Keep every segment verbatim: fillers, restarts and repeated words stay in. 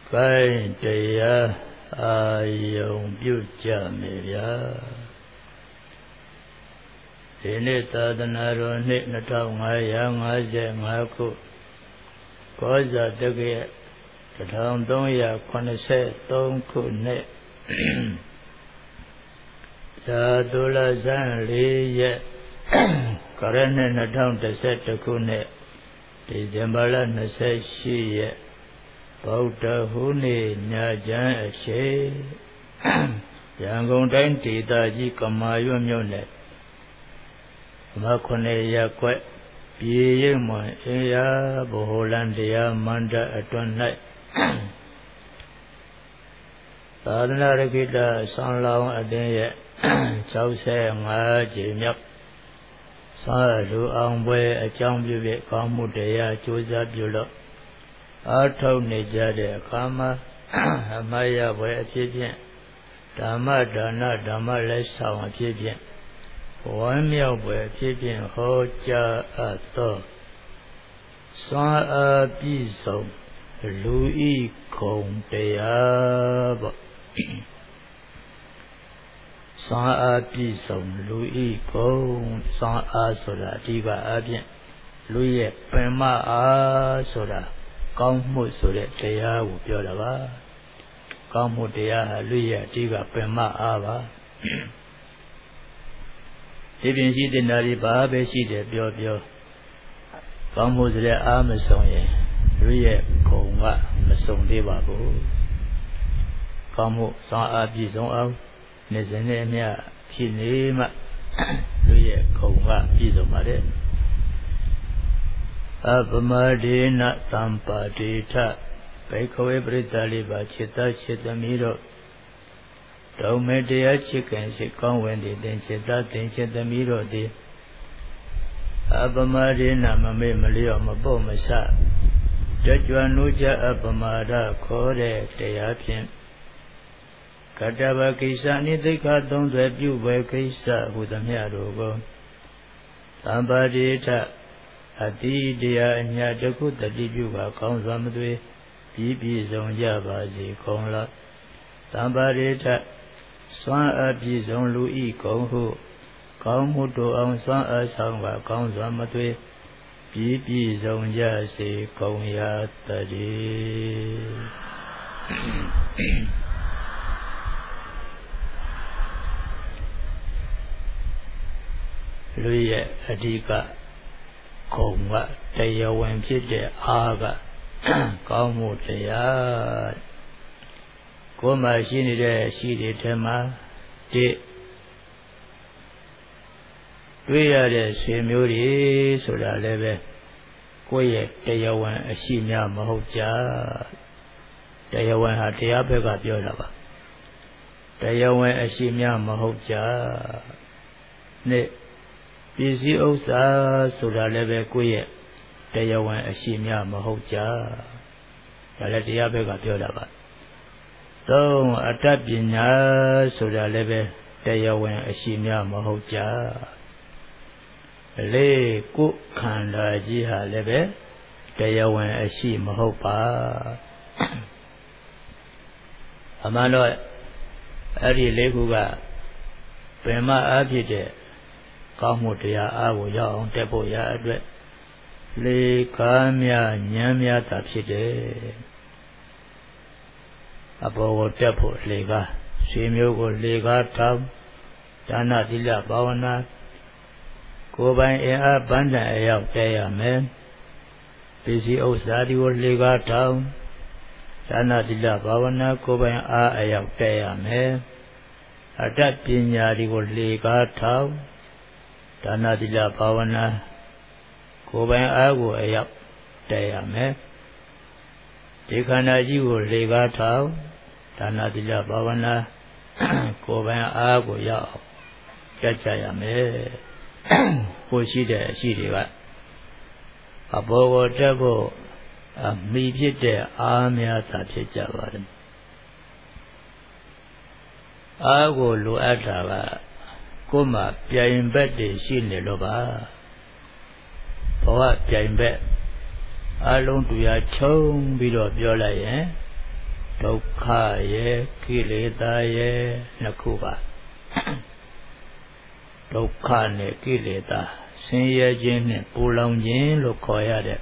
Cáiတရားအာယုံပြုကြမယ်ဗျာဒီနေ့သာသနာတော်နှစ်နှစ်ထောင်ငါးရာငါးဆယ်ငါးခုကောဇာတက္ကရာတစ်ထောင်သုံးရာခုနှစ်ဆယ်သုံးခုနှစ်သာသုလဇန်လေးရက်ကရနှစ်နှစ်ထောင်တစ်ဆယ်တစ်ခုနှစ်ဒီဇင်ဘာလနှစ်ဆယ်ရှိရက်ဗုဒ္ဓဟူးနေ့ညချမ်းအချိန်ရန်ကုန်တိုင်းဒေသကြီးကမာရွတ်မြို့နယ်မခုနှစ်ရက်ကွက်ပြည်ရိပ်မွန်အေးရဗဟိုလန်တရားမန္တအတွန်း၌သာသနာ့ရခိတဆောင်းလောင်းအသင်းရဲ့၆၅ကြိမ်မြောက်သာလူအောင်ပွဲအကြောင်းပြုပြီးကောင်းမှုတရားကြိုးစားပြုလို့အားထုတ်နေကြတဲ့အခါမှာအမယဘွယ်အဖြစ်ဖြင့်ဓမ္မဒါနဓမ္မလက်ဆောင်အဖြစ်ဖြင့်ဝမ်းမြောက်ဘွယ်အဖြစ်ဖြင့်ဟောကြားအပ်သောစွမ်းအားပြည့်စုံလူဤခုံတရားပေါ့စွမ်းအားပြည့်စုံလူဤခုံစွမ်းအားဆိုတာအဓိကအပြင်လူရဲ့ပင်မအားဆိုတာကောင်းမှုဆိုတဲ့တရားကိုပြောတာပါကောင်းမှုတရားဟာလူရဲ့အဓိကပင်မအားပါဒီပြင်ရှိတဲ့နာရီဘာပဲရှိတယ်ပြောပြောကောင်းမှုဆိုတဲ့အားမဆုံးရင်လူရဲ့ခုံကမဆုံးသေးပါဘူးကောင်းမှုစွမ်းအားပြည့်စုံအောင်နေ့စဉ်နဲ့အမျှဖြစ်နေမှလူရဲ့ခုံကပြည့်စုံပါတယ်အပမဒေနသံပါတိထဘိက္ခဝေပရိသလိပါจิตจิตသမီးတို့ဒုံမေတရားချစ်ခင်ရှိကောင်းဝင်သည်သင်จิตသင်จิตသမီးတို့သည်အပမဒေနမမေ့မလျော့မပေါ့မဆတကြွနုကြအပမဒခေါ်တဲ့တရားဖြင့်ကတ္တဗကိစ္စနိသိက္ခာသုံးဆွဲပြုဝေကိစ္စဟုသမျှတို့ကိုသံပါတိထအတိတရားအညာတခုတတိပြုကကောင်းစွာမသွေပြီးပြည့်စုံကြပါစေကုန်လားသံပါရိထစွမ်းအပြည့်စုံလူဤကုံဟုကောင်းမှုတို့အောင်စွမ်းအဆောင်ကကောင်းစွာမသွေပြီးပြည့်စုံကြစေကုန်ရာတည်းလူရဲ့အဓိကခုံကတရားဝင်ဖြစ်တဲ့အားကကောင်းမှုတရားကိုယ်မှာရှိနေတဲ့ရှိတဲ့ထဲမှာဒီတွေ့ရတဲ့ဆွေမျိုးတွေဆိုတာလည်းပဲကိုယ့်ရဲ့တရားဝင်အရှိများမဟုတ်ကြတရားဝင်ဟာတရားဘက်ကပြောတာပါတရားဝင်အရှိများမဟုတ်ကြနဲ့ပစ္စည်းဥစ္စာဆိုတာလည်းပဲကိုယ့်ရဲ့တရားဝင်အရှိများမဟုတ်ကြဒါလည်းတရားဘက်ကပြောတာပါသုံးအတ္တပညာဆိုတာလည်းပဲတရားဝင်အရှိများမဟုတ်ကြလေးကိုယ်ခန္ဓာကြီးဟာလည်းပဲတရားဝင်အရှိမဟုတ်ပါအမှန်တော့အဲ့ဒီလေးခုကပင်မအားဖြစ်တဲ့ကောင်းမှုတရားအားကိုရောက်အောင်တက်ဖို့ရအတွက်လေကားများဉာဏ်များသာဖြစ်တယ်အဘောကိုတက်ဖို့လေကားဆွေမျိုးကိုလေကားတောင်းဒါနသီလဘာဝနာကိုယ်ပိုင်အင်အားပန်းတန်အရောက်တက်ရမယ်ပစ္စည်းဥစ္စာတွေကိုလေကားတောင်းဒါနသီလဘာဝနာကိုယ်ပိုင်အားအရောက်တက်ရမယ်အတ္တပညာတွေကိုလေကားတောင်းဒါနသီလဘာဝနာကိုယ်ပိုင်အားကိုအရောက်တက်ရမယ်ဒီခန္ဓာကြီးကိုလေကားထောင်ဒါနသီလဘာဝနာကိုယ်ပိုင်အားကိုရောက်တက်ကြရမယ်ကိုရှိတဲ့အရှိတွေကအဘောကိုတက်ဖို့အမိဖြစ်တဲ့အားများသာဖြစ်ကြပါတယ်အားကိုလိုအပ်တာကကိုယ်မှာပြိုင်ဘက်တွေရှိနေလို့ပါဘဝပြိုင်ဘက်အလုံးတူရချုံပြီးတော့ပြောလိုက်ရင်ဒုက္ခရဲ့ကိလေသာရဲ့နှစ်ခုပါဒုက္ခနဲ့ကိလေသာဆင်းရဲခြင်းနဲ့ပူလောင်ခြင်းလို့ခေါ်ရတဲ့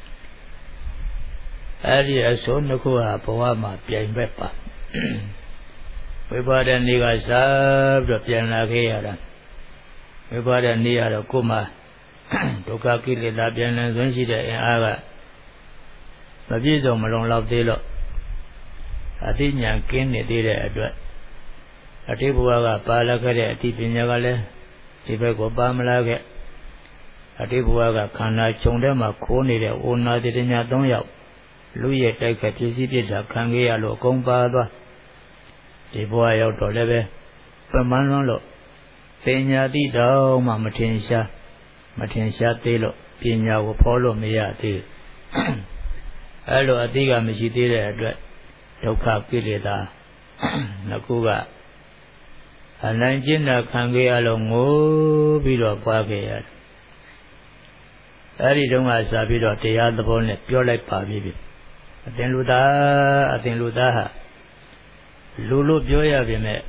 အဲ့ဒီအစိုးနှစ်ခုဟာဘဝမှာပြိုင်ဘက်ပါဝိပါဒနေကစားပြီးတော့ပြန်လာခဲ့ရတာဝိပါဒနေရတော့ကိုယ်မှာဒုက္ခကိလေသာပြန်လည်သွင်းရှိတဲ့အင်အားကမပြည့်စုံမလုံလောက်သေးလို့အသိဉာဏ်ကင်းနေသေးတဲ့အတွက်အတိတ်ဘဝကပါလာခဲ့တဲ့အသိပညာကလည်းဒီဘက်ကိုပါမလာခဲ့အတိတ်ဘဝကခန္ဓာခြုံထဲမှာခိုးနေတဲ့ဩနာတိတညာ၃ယောက်လူရဲ့တိုက်ခတ်ပြည့်စည်ပြစ်တာခံခဲ့ရလို့အကုန်ပါသွားဒီဘဝရောက်တော့လည်းပဲပမန်းလွန်းလို့ပညာတိတော်မှမထင်ရှားမထင်ရှားသေးလို့ပညာကိုဖော်လို့မရသေးအဲ့လိုအသိကမရှိသေးတဲ့အတွက်ဒုက္ခကိလေသာနှစ်ခုကအနိုင်ကျင့်တာခံခဲ့ရလို့ငိုပြီးတော့ပွားခဲ့ရတယ်အဲ့ဒီတုန်းကစပြီးတော့တရားသဘောနဲ့ပြောလိုက်ပါပြီအသင်လူသားအသင်လူသားဟာလူလို့ပြောရပေမဲ့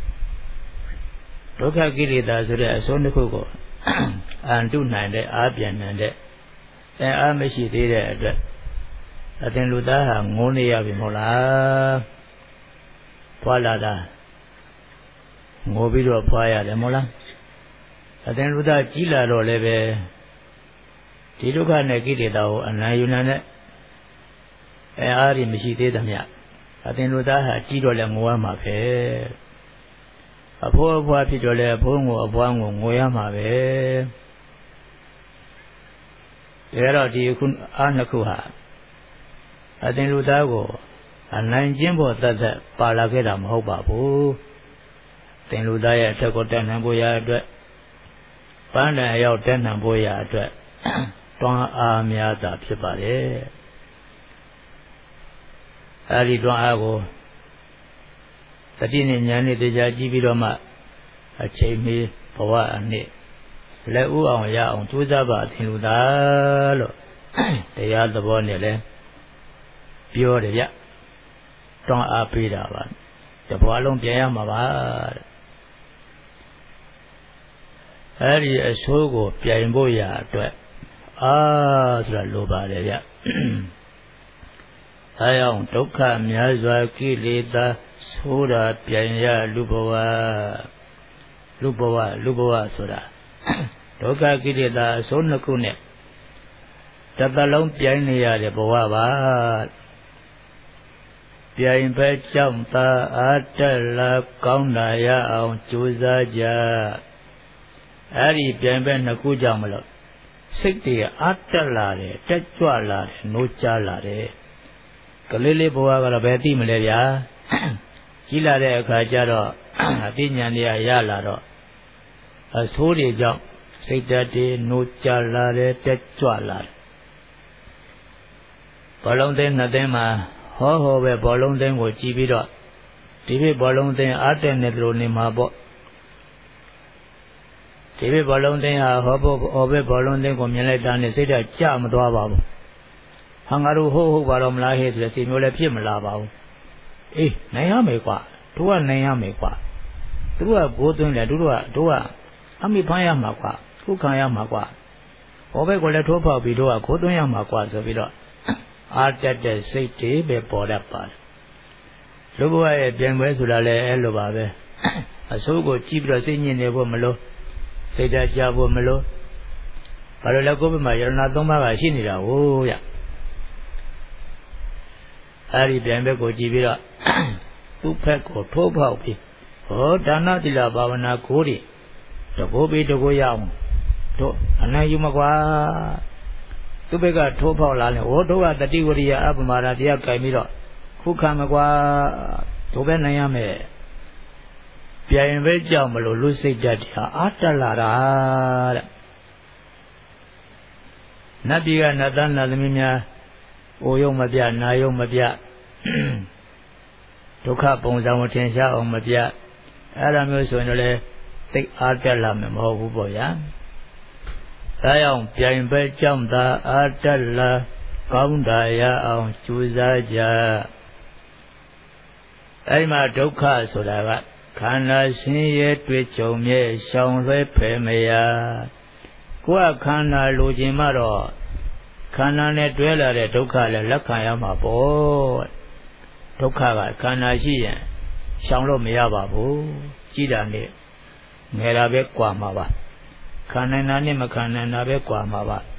ဒုက္ခကိလေသာဆိုတဲ့အစိုးတစ်ခုကိုအန်တုနိုင်တဲ့အားပြန်နိုင်တဲ့အဲအားမရှိသေးတဲ့အတွက်အသင်လူသားဟာငိုနေရပြီမဟုတ်လားဖွာလာတာငိုပြီးတော့ဖွာရတယ်မဟုတ်လားအသင်လူသားကြီးလာတော့လည်းပဲဒီဒုက္ခနဲ့ကိလေသာကိုအနိုင်ယူနိုင်တဲ့အဲအားဒီမရှိသေးသမျှအသင်လူသားဟာကြီးတော့လည်းငိုရမှာပဲအဖိုးအဖွားဖြစ်တော့လည်းအဖိုးငိုအဖွားငိုငိုရမှာပဲဒါတော့ဒီခုအားနှစ်ခုဟာအသင်လူသားကိုအနိုင်ကျင့်ဖို့တတ်တတ်ပါလာခဲ့တာမဟုတ်ပါဘူးသင်လူသားရဲ့အထက်ကိုတက်နိုင်ဖို့ရအတွက်ပန်းတန်အရောက်တက်နိုင်ဖို့ရအတွက်တွန်းအားများတာဖြစ်ပါတယ်အဲဒီတွန်းအားကိုတတိနဲ့ဉာဏ်နဲ့တရားကြည့်ပြီးတော့မှအချိန်မီဘဝအနှစ်လက်ဥအောင်ရအောင်ကြိုးစားပါသင်လူသားလို့တရားသဘောနဲ့လဲပြောတယ်ဗျတွန်းအားပေးတာပါတဘွားလုံးပြန်ရမှာပါတဲ့အဲဒီအဆိုးကိုပြန်ဖို့ရအတွက်အာဆိုတာလိုပါတယ်ဗျအဲအောင်ဒုက္ခများစွာကိလေသာဆိုးတာပြန်ရလူဘဝလူဘဝလူဘဝဆိုတာဒုက္ခကိလေသာအဆိုးနှစ်ခုနဲ့တစ်သလုံးပြိုင်နေရတဲ့ဘဝပါပြိုင်ပဲကြောင့်သာအာတက်လာကောင်းတာရအောင်ကြိုးစားကြအဲ့ဒီပြိုင်ပဲနှစ်ခုကြောင့်မလို့စိတ်တွေအာတက်လာတယ်တက်ကြွလာတယ်နှိုးကြလာတယ်ကလေးလေးဘဝကတော့ဘယ်သိမလဲဗျာကြီးလာတဲ့အခါကျတော့အသိဉာဏ်တွေရလာတော့အဆိုးတွေကြောင့်စိတ်ဓာတ်တွေနှိုးကြလာတယ်တက်ကြွလာတယ်ဘောလုံးသိန်းနှစ်သိန်းမှာဟောဟောပဲဘောလုံးသိန်းကိုကြည့်ပြီးတော့ဒီပြဘောလုံးသိန်းအားတက်နေတယ်လို့နေမှာပေါ့ဒီပြဘောလုံးသိန်းဟာဟောဖို့ဟောပဲဘောလုံးသိန်းကိုမြင်လိုက်တာနဲ့စိတ်ဓာတ်ကြမသွားပါဘူးဟာငါတို့ဟုတ်ဟုတ်ပါတော့မလားဟဲ့ဆိုတဲ့စိတ်မျိုးလည်းဖြစ်မလာပါဘူးအေးနိုင်ရမယ်ကွာတို့ကနိုင်ရမယ်ကွာတို့ကဘိုးသွင်းတယ်တို့ကတို့ကအမိဖမ်းရမှာကွာခုခံရမှာကွာဟောဘက်ကိုလည်းထိုးဖောက်ပြီးတို့ကခိုးသွင်းရမှာကွာဆိုပြီးတော့အာတက်တဲ့စိတ်တွေပဲပေါ်တတ်ပါတယ်လူဘဝရဲ့ပြန်ပွဲဆိုတာလည်းအဲ့လိုပါပဲအဆိုးကိုကြည့်ပြီးတော့စိတ်ညစ်နေဖို့မလို့စိတ်ဓာတ်ကြဖို့မလို့ဘာလို့လဲကိုယ့်ဘက်မှာယရဏသုံးပါးကရှိနေတာဟုတ်ရအဲ့ဒီပြန်ဘက်ကိုကြည့်ပြီးတော့သူ့ဖက်ကိုထိုးဖောက်ပြီးဟောဒါနသီလဘာဝနာကိုတွေတကိုးပြီးတကိုးရအောင်တို့အနိုင်ယူမကွာသူ့ဘက်ကထိုးဖောက်လာတယ်ဟောတို့ကတတိဝရိယအပမာဒတရားကြိုင်ပြီးတော့ခုခံမကွာတို့ပဲနိုင်ရမယ်ပြိုင်ပဲကြောက်မလို့လူစိတ်ဓာတ်တွေဟာအာတက်လာတာတဲ့နတ်ပြည်ကနတ်သားနတ်သမီးများအိုယုံမပြနာယုံမပြဒုက္ခပုံစံကိုထင်ရှားအောင်မပြအဲ့လိုမျိုးဆိုရင်လည်းသိအားတက်လာမှာမဟုတ်ဘူးပေါ့ဗျာဒါကြောင့်ပြိုင်ပဲကြောင့်သာအားတက်လာကောင်းတာရအောင်ကြိုးစားကြအဲဒီမှာဒုက္ခဆိုတာကခန္ဓာဆင်းရဲတွေ့ကြုံမြဲရှောင်လွှဲဖယ်မရကိုယ်ကခန္ဓာလိုချင်မှတော့ခန္ဓာနဲ့တွဲလာတဲ့ဒုက္ခလည်းလက်ခံရမှာပေါ့ဒုက္ခကခန္ဓာရှိရင်ရှောင်လို့မရပါဘူးကြည်တာနဲ့ငယ်တာပဲကြွာမှာပါခံနိုင်တာနဲ့မခံနိုင်တာပဲကြွာမှာပါ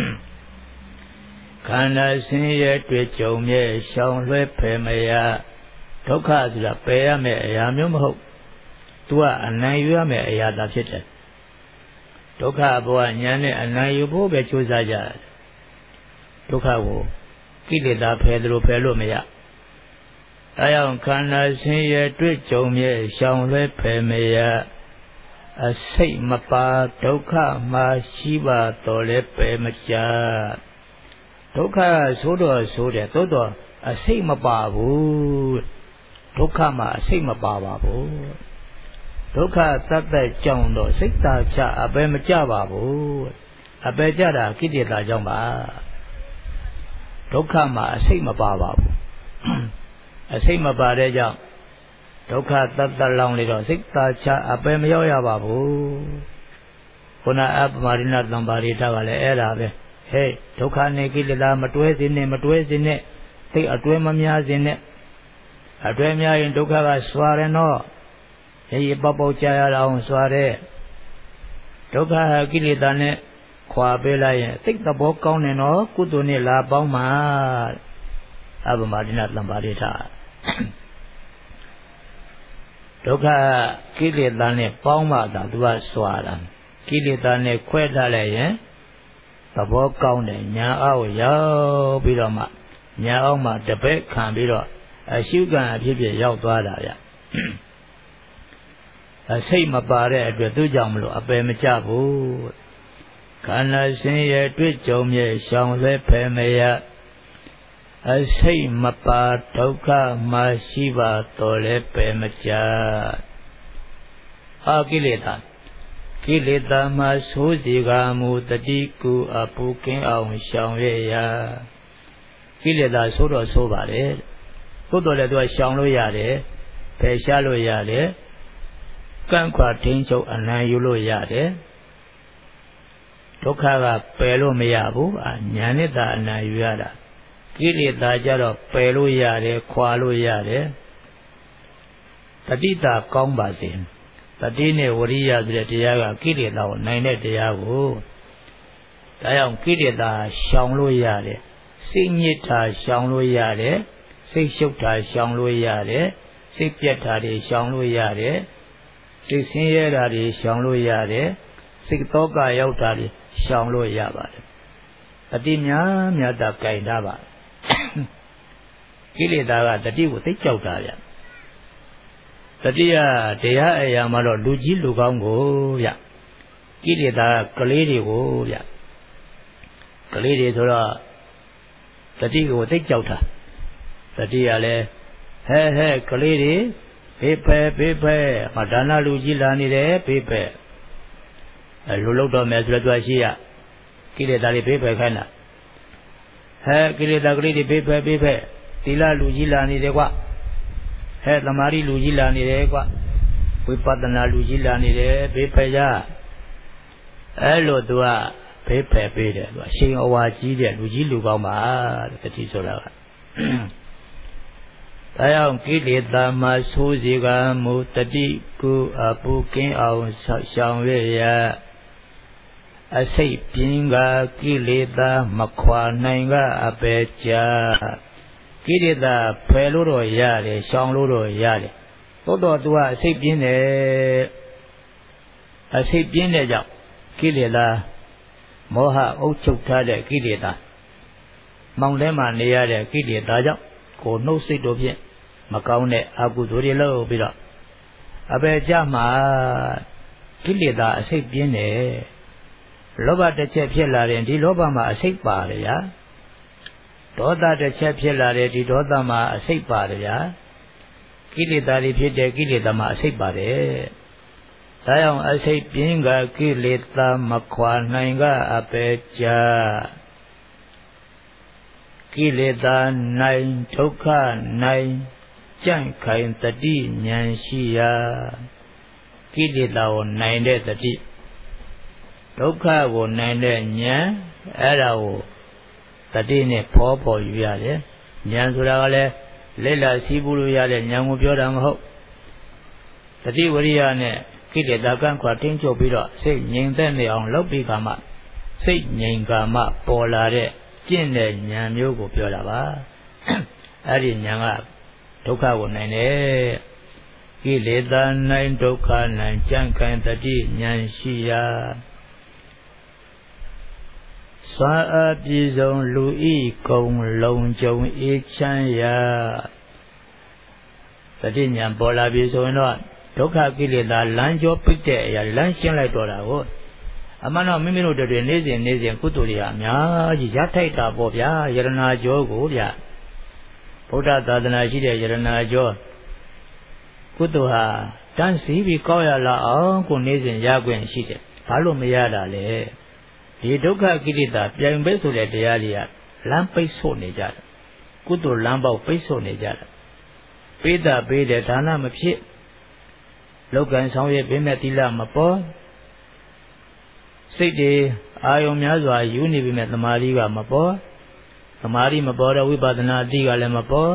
ခန္ဓာဆင်းရဲတွေ့ကြုံမြဲရှောင်လွှဲဖယ်မရဒုက္ခဆိုတာပယ်ရမယ့်အရာမျိုးမဟုတ်သူကအနိုင်ယူရမယ့်အရာသာဖြစ်တယ်ဒုက္ခဘဝဉာဏ်နဲ့အနိုင်ယူဖို့ပဲကြိုးစားကြတယ်ဒုက္ခကိုကိလေသာဖယ်တယ်လို့ဖယ်လို့မရအဲကြောင့်ခန္ဓာဆင်းရဲတွေ့ကြုံမြဲရှောင်လွှဲဖယ်မရအစိတ်မပါဒုက္ခမှာရှိပါတော်လဲပယ်မကြဒုက္ခဆိုတော့ဆိုတယ်သို့တော့အစိတ်မပါဘူးဒုက္ခမှာအစိတ်မပါပါဘူးဒုက္ခသတ်သက်ကြောင့်တော့စိတ်သာချအပယ်မကြပါဘူးအပယ်ကြတာကိလေသာကြောင့်ပါဒုက္ခမှာအစိတ်မပါပါဘူးအစိတ်မပါတဲ့ကြောင့်ဒုက္ခသတ်သက်လောင်းလေတော့စိတ်သာချအပယ်မရောက်ရပါဘူးခုနအပမရိဏသံပါရိတကလည်းအဲ့ဒါပဲဟဲ့ဒုက္ခနဲ့ကိလေသာမတွဲစေနဲ့မတွဲစေနဲ့သိအတွဲမများစေနဲ့အတွဲများရင်ဒုက္ခကစွာတယ်နော်အေးပေါက်ပေါက်ကြရအောင်စွာတဲ့ဒုက္ခဟာကိလေသာနဲ့ခွာပေးလိုက်ရင်သိသဘောကောင်းတယ်နော်ကုသိုလ်နဲ့လာပေါင်းမှာအပမရိဏသံပါရိတဒုက္ခကိလေသာနဲ့ပေါင်းမှသာသူကစွာတာကိလေသာနဲ့ခွဲထားလိုက်ရင်သဘောကောင်းတယ်ညာအောက်ရောက်ပြီးတော့မှညာအောက်မှာတပည့်ခံပြီးတော့အရှုခံအဖြစ်ဖြစ်ရောက်သွားတာဗျအစိတ်မပါတဲ့အတွက်သူကြောင့်မလို့အပယ်မကြဘူးခန္ဓာဆင်းရဲတွေ့ကြုံမြဲရှောင်လွှဲဖယ်မရအစိတ်မပါဒုက္ခမှရှိပါတော်လဲပယ်မကြအာကိလေသာကိလေသာမှဆိုးစီကမူတတိကူအပူကင်းအောင်ရှောင်ရရာကိလေသာဆိုးတော့ဆိုးပါတယ်သို့တော်လည်းသူကရှောင်လို့ရတယ်ဖယ်ရှားလို့ရတယ်ကန့်ခွာထိန်းချုပ်အနိုင်ယူလို့ရတယ်ဒုက္ခကပယ်လို့မရဘူးညာနဲ့သာအနိုင်ယူရတာကိလေသာကြတော့ပယ်လို့ရတယ်ခွာလို့ရတယ်တတိတာကောင်းပါစေတတိနဲ့ဝရိယဆိုတဲ့တရားကကိလေသာကိုနိုင်တဲ့တရားကိုဒါကြောင့်ကိလေသာရှောင်လို့ရတယ်စိတ်ညစ်တာရှောင်လို့ရတယ်စိတ်ရှုပ်တာရှောင်လို့ရတယ်စိတ်ပြတ်တာတွေရှောင်လို့ရတယ်စိတ်ဆင်းရဲတာတွေရှောင်လို့ရတယ်စိတ်တောကရောက်တာတွေရှောင်လို့ရပါတယ်တတိများများတာကြိုင်တာပါကိလေသာကတတိကိုသိကြောက်တာဗျတတိယတရားအရာမှာတော့လူကြီးလူကောင်းကိုဗျကိလေသာကလေးတွေကိုဗျကလေးတွေဆိုတော့တတိကိုသိကြောက်တာတတိကလည်းဟဲဟဲကလေးတွေဖေးဖဲဖေးဖဲမဒါနလူကြီးလာနေတယ်ဖေးဖဲအဲလူလောက်တော့မယ်ဆိုတော့သူရှိရကိလေသာတွေဖေးဖဲခိုင်းတာဟဲကိလေသာကလေးတွေဖေးဖဲဖေးဖဲသီလလူကြီးလာနေတယ်ကွဟဲသမာဓိလူကြီးလာနေတယ်ကွဝိပဿနာလူကြီးလာနေတယ်ဖေးဖဲကြအဲလိုသူကဖေးဖဲပေးတယ်သူအရှင်အဝါကြီးတဲ့လူကြီးလူကောင်းပါတဲ့တတိဆိုတာကဒါကြောင့်ကိလေသာမှဆိုးစီကမူတတိကုအပူကင်းအောင်ရှောင်ရရအစိတ်ပြင်းကကိလေသာမခွာနိုင်ကအပေကြကိလေသာဖယ်လို့တော့ရတယ်ရှောင်လို့တော့ရတယ်သို့တော့သူကအစိတ်ပြင်းတယ်အစိတ်ပြင်းတဲ့ကြောင့်ကိလေသာမောဟအုပ်ချုပ်ထားတဲ့ကိလေသာမောင်ထဲမှာနေရတဲ့ကိလေသာကြောင့်ကိုနှုတ်စိတ်တို့ဖြင့်မကောင်းတဲ့အကုသိုလ်တွေလုပ်ပြီးတော့အပေကြမှာကိလေသာအစိတ်ပြင်းတယ်လောဘတစ်ချက်ဖြစ်လာရင်ဒီလောဘမှာအစိတ်ပါတယ်ဗျာဒေါသတစ်ချက်ဖြစ်လာတယ်ဒီဒေါသမှာအစိတ်ပါတယ်ဗျာကိလေသာတွေဖြစ်တဲ့ကိလေသာမှာအစိတ်ပါတယ်ဒါကြောင့်အစိတ်ပြင်းကကိလေသာမခွာနိုင်ကအပေကြကိလေသာနိုင်ဒုက္ခနိုင်ကြံ့ခိုင်တတိဉာဏ်ရှိရာကိလေသာကိုနိုင်တဲ့တတိဒုက္ခကိုနိုင်တဲ့ဉာဏ်အဲ့ဒါကိုတတိနဲ့ဖော်ပေါ်ယူရတယ်ဉာဏ်ဆိုတာကလည်းလက်လာစီးပူလို့ရတဲ့ဉာဏ်ကိုပြောတာမဟုတ်တတိဝရိယနဲ့ကိလေသာကန့်ခွာတင်းချုပ်ပြီးတော့စိတ်ငြိမ်သက်နေအောင်လုပ်ပြီးကမှစိတ်ငြိမ်ကမှပေါ်လာတဲ့ကျင့်တဲ့ဉာဏ်မျိုးကိုပြောတာပါအဲ့ဒီဉာဏ်ကဒုက္ခကိုနိုင်တယ်ကိလေသာနိုင်ဒုက္ခနိုင်ကြံ့ခိုင်တတိဉာဏ်ရှိရာစွာအပြည်စုံလူဤကုံလုံကြုံအေးချမ်းရာတတိဉာဏ်ပေါ်လာပြီဆိုရင်တော့ဒုက္ခကိလေသာလမ်းကျော်ပိတ်တဲ့အရာလမ်းရှင်းလိုက်တော့တာကိုအမှန်တော့မိမိတို့တွေနေ့စဉ်နေ့စဉ်ကုသိုလ်တွေအများကြီးရထိုက်တာပေါ့ဗျာယရနာကျော်ကိုဗျာဗုဒ္ဓသာသနာရှိတဲ့ယရနာကျော်ကုသိုလ်ဟာတန်းစီပြီးကောက်ရလာအောင်ကိုနေ့စဉ်ရခွင့်ရှိတယ်ဘာလို့မရတာလဲဒီဒုက္ခကိလေသာပြိုင်ပဲဆိုတဲ့တရားတွေကလမ်းပိတ်ဆို့နေကြတယ်ကုသိုလ်လမ်းပေါက်ပိတ်ဆို့နေကြတယ်ပေးတာပေးတယ်ဒါနမဖြစ်လောကံဆောင်ရွက်ပေးမဲ့သီလမပေါ်စိတ်တွေအာယုံများစွာယူနေပြီမဲ့သမာဓိကမပေါ်သမာဓိမပေါ်တော့ဝိပဿနာအတိကလည်းမပေါ်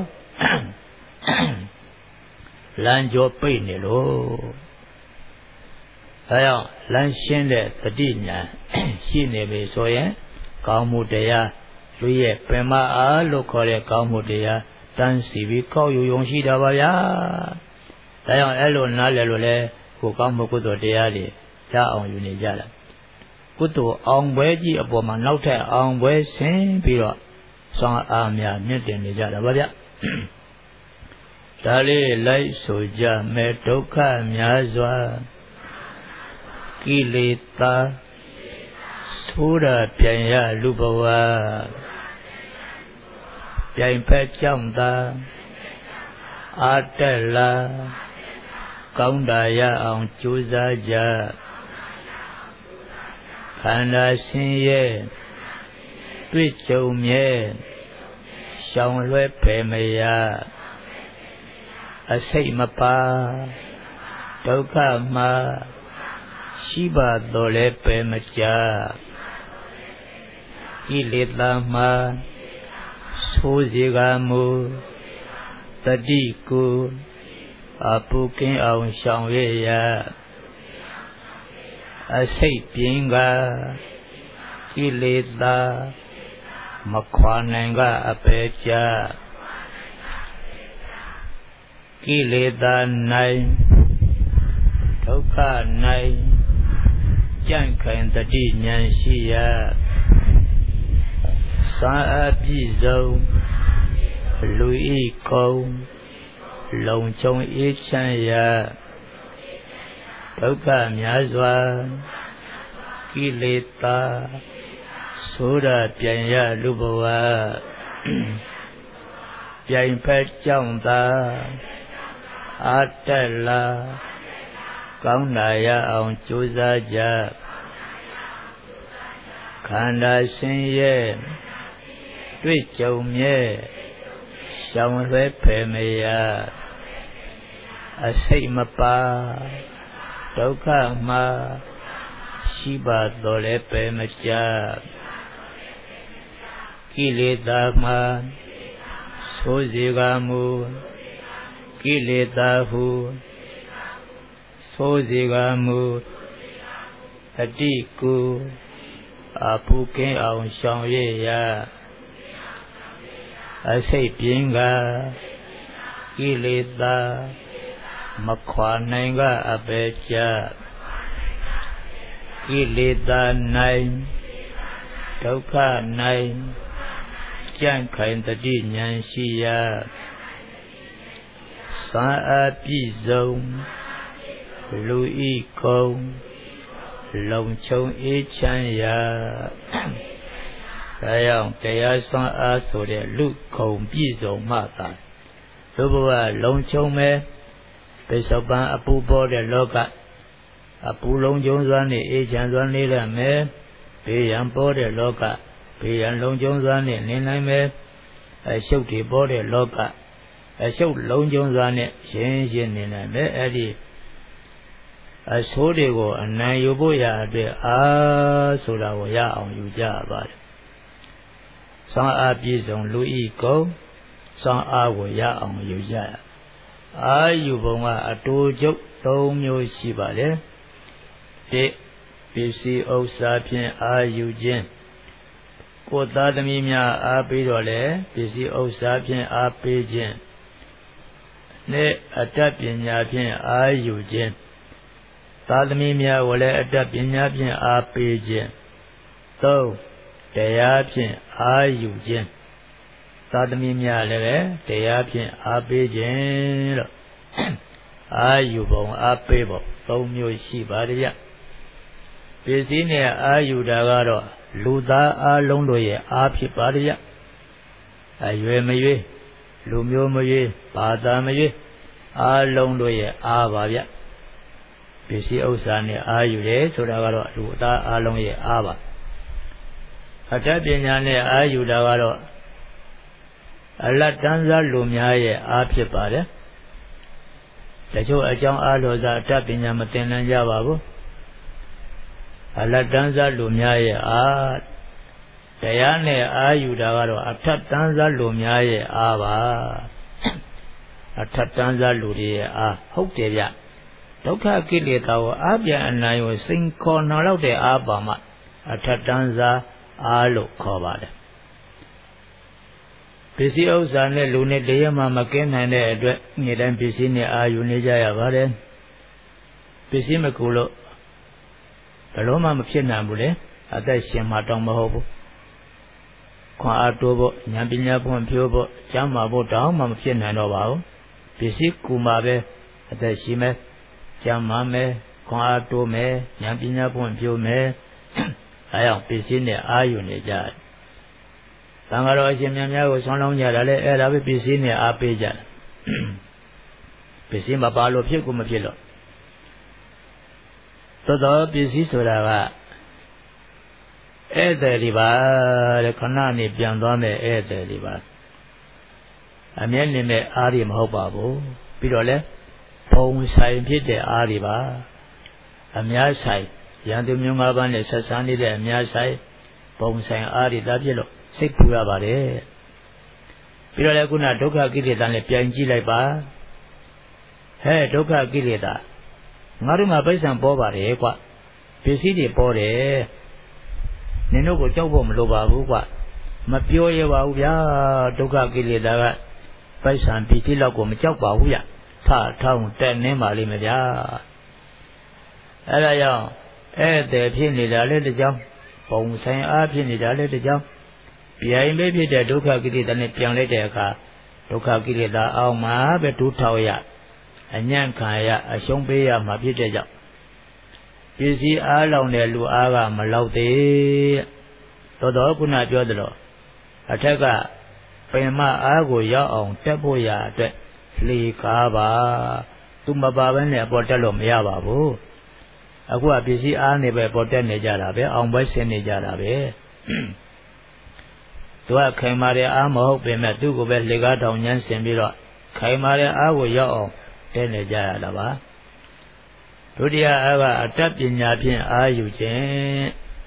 လမ်းကျော်ပိတ်နေလို့အဲကြောင့်လမ်းရှင်းတဲ့တတိဉာဏ်ရှိနေပြီဆိုရင်ကောင်းမှုတရားလူရဲ့ပင်မအားလို့ခေါ်တဲ့ကောင်းမှုတရားတန်းစီပြီးကောက်ယူယုံရှိတာပါဗျာဒါကြောင့်အဲ့လိုနားလည်လို့လဲကိုကောင်းမှုကုသိုလ်တရားတွေရအောင်ယူနေကြတာကုသိုလ်အောင်ပွဲကြီးအပေါ်မှာနောက်ထပ်အောင်ပွဲဆင်းပြီးတော့ဆွမ်းအားများမြင့်တင်နေကြတာပါဗျဒါလေးလိုက်ဆိုကြမယ်ဒုက္ခများစွာကိလေသာဆိုးတာပြန်ရလူဘဝပြိုင်ဖက်ကြောင့်သာအာတက်လာကောင်းတာရအောင်ကြိုးစားကြခန္ဓာဆင်းရဲတွေ့ကြုံမြဲရှောင်လွှဲဖယ်မရအစိတ်မပါဒုက္ခမှာရှိပါတော့လဲပယ်မကြကိလေသာမှာဆိုးစေကမူတတိကိုအပုကင်းအောင်ရှောင်ရရအစိတ်ပြင်းကကိလေသာမခွာနိုင်ကအပေကြကိလေသာနိုင်ဒုက္ခနိုင်ကြံ့ခိုင်တတိဉာဏ်ရှိရာသာအပြည့်စုံလူဤကုံလုံခြုံအေးချမ်းရာဒုက္ခများစွာကိလေသာဆိုးတာပြန်ရလူဘဝပြိုင်ဖက်ကြောင့်သာအာတက်လာကောင်းတာရအောင်ကြိုးစားကြခန္ဓာဆင်းရဲတွေ့ကြုံမြဲရှောင်လွှဲဖယ်မရအစိတ်မပါဒုက္ခမှာရှိပါတော့လဲပယ်မကြကိလေသာမှာဆိုးစေကမူကိလေသာဟုဆိုးစေကမူအတိကူအပုကင်းအောင်ရှောင်ရရအစိတ်ပြင်းကကိလေသာမခွာနိုင်ကအပေကြကိလေသာနိုင်ဒုက္ခနိုင်ကြံ့ခိုင်တတိဉာဏ်ရှိရာသာအပြည့်စုံလူဤကုံလုံခြုံအေးချမ်းရာဒါကြောင့်တရားစွမ်းအားဆိုတဲ့လူခုံပြည့်စုံမှသာလူဘဝလုံခြုံမဲ့ပိဿပန်အပူပေါ်တဲ့လောကအပူလုံခြုံစွာနဲ့အေးချမ်းစွာနေရမယ်ဘေးရန်ပေါ်တဲ့လောကဘေးရန်လုံခြုံစွာနဲ့နေနိုင်မယ်အရှုပ်တွေပေါ်တဲ့လောကအရှုပ်လုံးကျုံစွာနဲ့ရှင်းရှင်းနေနိုင်မယ်အဲ့ဒီအဆိုးတွေကိုအနိုင်ယူဖို့ရအတွက်အားဆိုတာကိုရအောင်ယူကြပါတယ်။စောင်းအားပြည့်စုံလူဤကုန်စောင်းအားကိုရအောင်ယူကြရ။အာယူပုံကအတူကျုပ်သုံးမျိုးရှိပါတယ်။တစ်ပစ္စည်းဥစ္စာဖြင့်အာယူခြင်းကိုယ်သားသမီးများအားပေးတော့လေပစ္စည်းဥစ္စာဖြင့်အားပေးခြင်းနဲ့အတ္တပညာဖြင့်အာယူခြင်းသာသမီများကိုလည်းအတ္တပညာဖြင့်အားပေးခြင်းသုံးတရားဖြင့်အားယူခြင်းသာသမီများလည်းပဲတရားဖြင့်အားပေးခြင်းလို့အားယူပုံအားပေးပုံသုံးမျိုးရှိပါတယ်ဗျပစ္စည်းနဲ့အားယူတာကတော့လူသားအားလုံးတို့ရဲ့အားဖြစ်ပါတယ်ဗျအရွယ်မရွေးလူမျိုးမရွေးဘာသာမရွေးအားလုံးတို့ရဲ့အားပါဗျပစ္စည်းဥစ္စာနဲ့အားယူတယ်ဆိုတာကတော့လူသားအားလုံးရဲ့အားပါအတ္တပညာနဲ့အားယူတာကတော့အလတ်တန်းစားလူများရဲ့အားဖြစ်ပါတယ်တချို့အကြောင်းအားလို့သာအတ္တပညာမသင်နိုင်ကြပါဘူးအလတ်တန်းစားလူများရဲ့အားတရားနဲ့အားယူတာကတော့အထက်တန်းစားလူများရဲ့အားပါအထက်တန်းစားလူတွေရဲ့အားဟုတ်တယ်ဗျဒုက္ခကိလေသာကိုအားပြန်အနိုင်ကိုစိန်ခေါ်နှော်လောက်တဲ့အားပါမှအထက်တန်းစားအားလို့ခေါ်ပါတယ်ပစ္စည်းဥစ္စာနဲ့လူနဲ့တရားမှမကင်းနိုင်တဲ့အတွက်နေ့တိုင်းပစ္စည်းနဲ့အာယူနေကြရပါတယ်ပစ္စည်းမကူလို့ဘယ်လို့မှမဖြစ်နိုင်ဘူးလေအသက်ရှင်မှတောင်မဟုတ်ဘူးခွန်အားတိုးဖို့ဉာဏ်ပညာပွင့်ဖြိုးဖို့ကျမ်းမာဖို့တောင်မှမဖြစ်နိုင်တော့ပါဘူးပစ္စည်းကူမှာပဲအသက်ရှိမယ်ကျမ်းမာမယ်ခွန်အားတိုးမယ်ဉာဏ်ပညာပွင့်ဖြိုးမယ်အဲအောင်ပစ္စည်းနဲ့အာယူနေကြတယ်သံဃာတော်အရှင်မြတ်များကိုဆွမ်းလောင်းကြတာလေအဲ့ဒါပဲပစ္စည်းနဲ့အားပေးကြတယ်ပစ္စည်းမပါလို့ဖြစ်ကိုမဖြစ်လို့သို့တော်ပစ္စည်းဆိုတာကဧည့်သည်တွေပါတဲ့ခဏနေပြန်သွားမယ်ဧည့်သည်တွေပါအမြဲနေမဲ့အားတွေမဟုတ်ပါဘူးပြီးတော့လဲဘုံဆိုင်ဖြစ်တဲ့အားတွေပါအများဆိုင်ရန်သူမျိုး၅ပါးနဲ့ဆက်ဆံနေတဲ့အများဆိုင်ဘုံဆိုင်အားတွေဒါဖြစ်လို့စိတ်ပူရပါတယ်ပြီးတော့လည်းခုနဒုက္ခကိလေသာနဲ့ပြန်ကြည့်လိုက်ပါဟဲ့ဒုက္ခကိလေသာငါတို့မှာပိဿံပေါ်ပါတယ်ကွပစ္စည်းတွေပေါ်တယ်နင်တို့ကိုကြောက်ဖို့မလိုပါဘူးကွမပြောရပါဘူးဗျာဒုက္ခကိလေသာကပိဿံပစ္စည်းလောက်ကိုမကြောက်ပါဘူးဗျထထောင်းတက်နေပါလိမ့်မယ်ဗျာအဲ့ဒါကြောင့်ဧည့်သည်ဖြစ်နေတာလည်းတကြောင်ပုံဆိုင်အားဖြစ်နေတာလည်းတကြောင်ပြိုင်ပဲဖြစ်တဲ့ဒုက္ခကိလေသာနဲ့ပြန်လိုက်တဲ့အခါဒုက္ခကိလေသာအောက်မှာပဲဒုထောက်ရအညံ့ခံရအရှုံးပေးရမှာဖြစ်တဲ့ကြောင့်ပစ္စည်းအားလောင်တဲ့လူအားကမလောက်သေးတော်တော်ခုနပြောသလိုအထက်ကပင်မအားကိုရောက်အောင်တက်ဖို့ရအတွက်လှေကားပါသူမပါဘဲနဲ့ပေါ်တက်လို့မရပါဘူးအခုကပစ္စည်းအားနေပဲပေါ်တက်နေကြတာပဲအောင်ပွဲဆင်းနေကြတာပဲသူကခိုင်မာတဲ့အားမဟုတ်ပေမဲ့သူ့ကိုပဲလေကားတောင်ညှန်းဆင်ပြီးတော့ခိုင်မာတဲ့အားကိုရောက်အောင်တဲနေကြရတာပါဒုတိယအားကအတ္တပညာဖြင့်အာယူခြင်း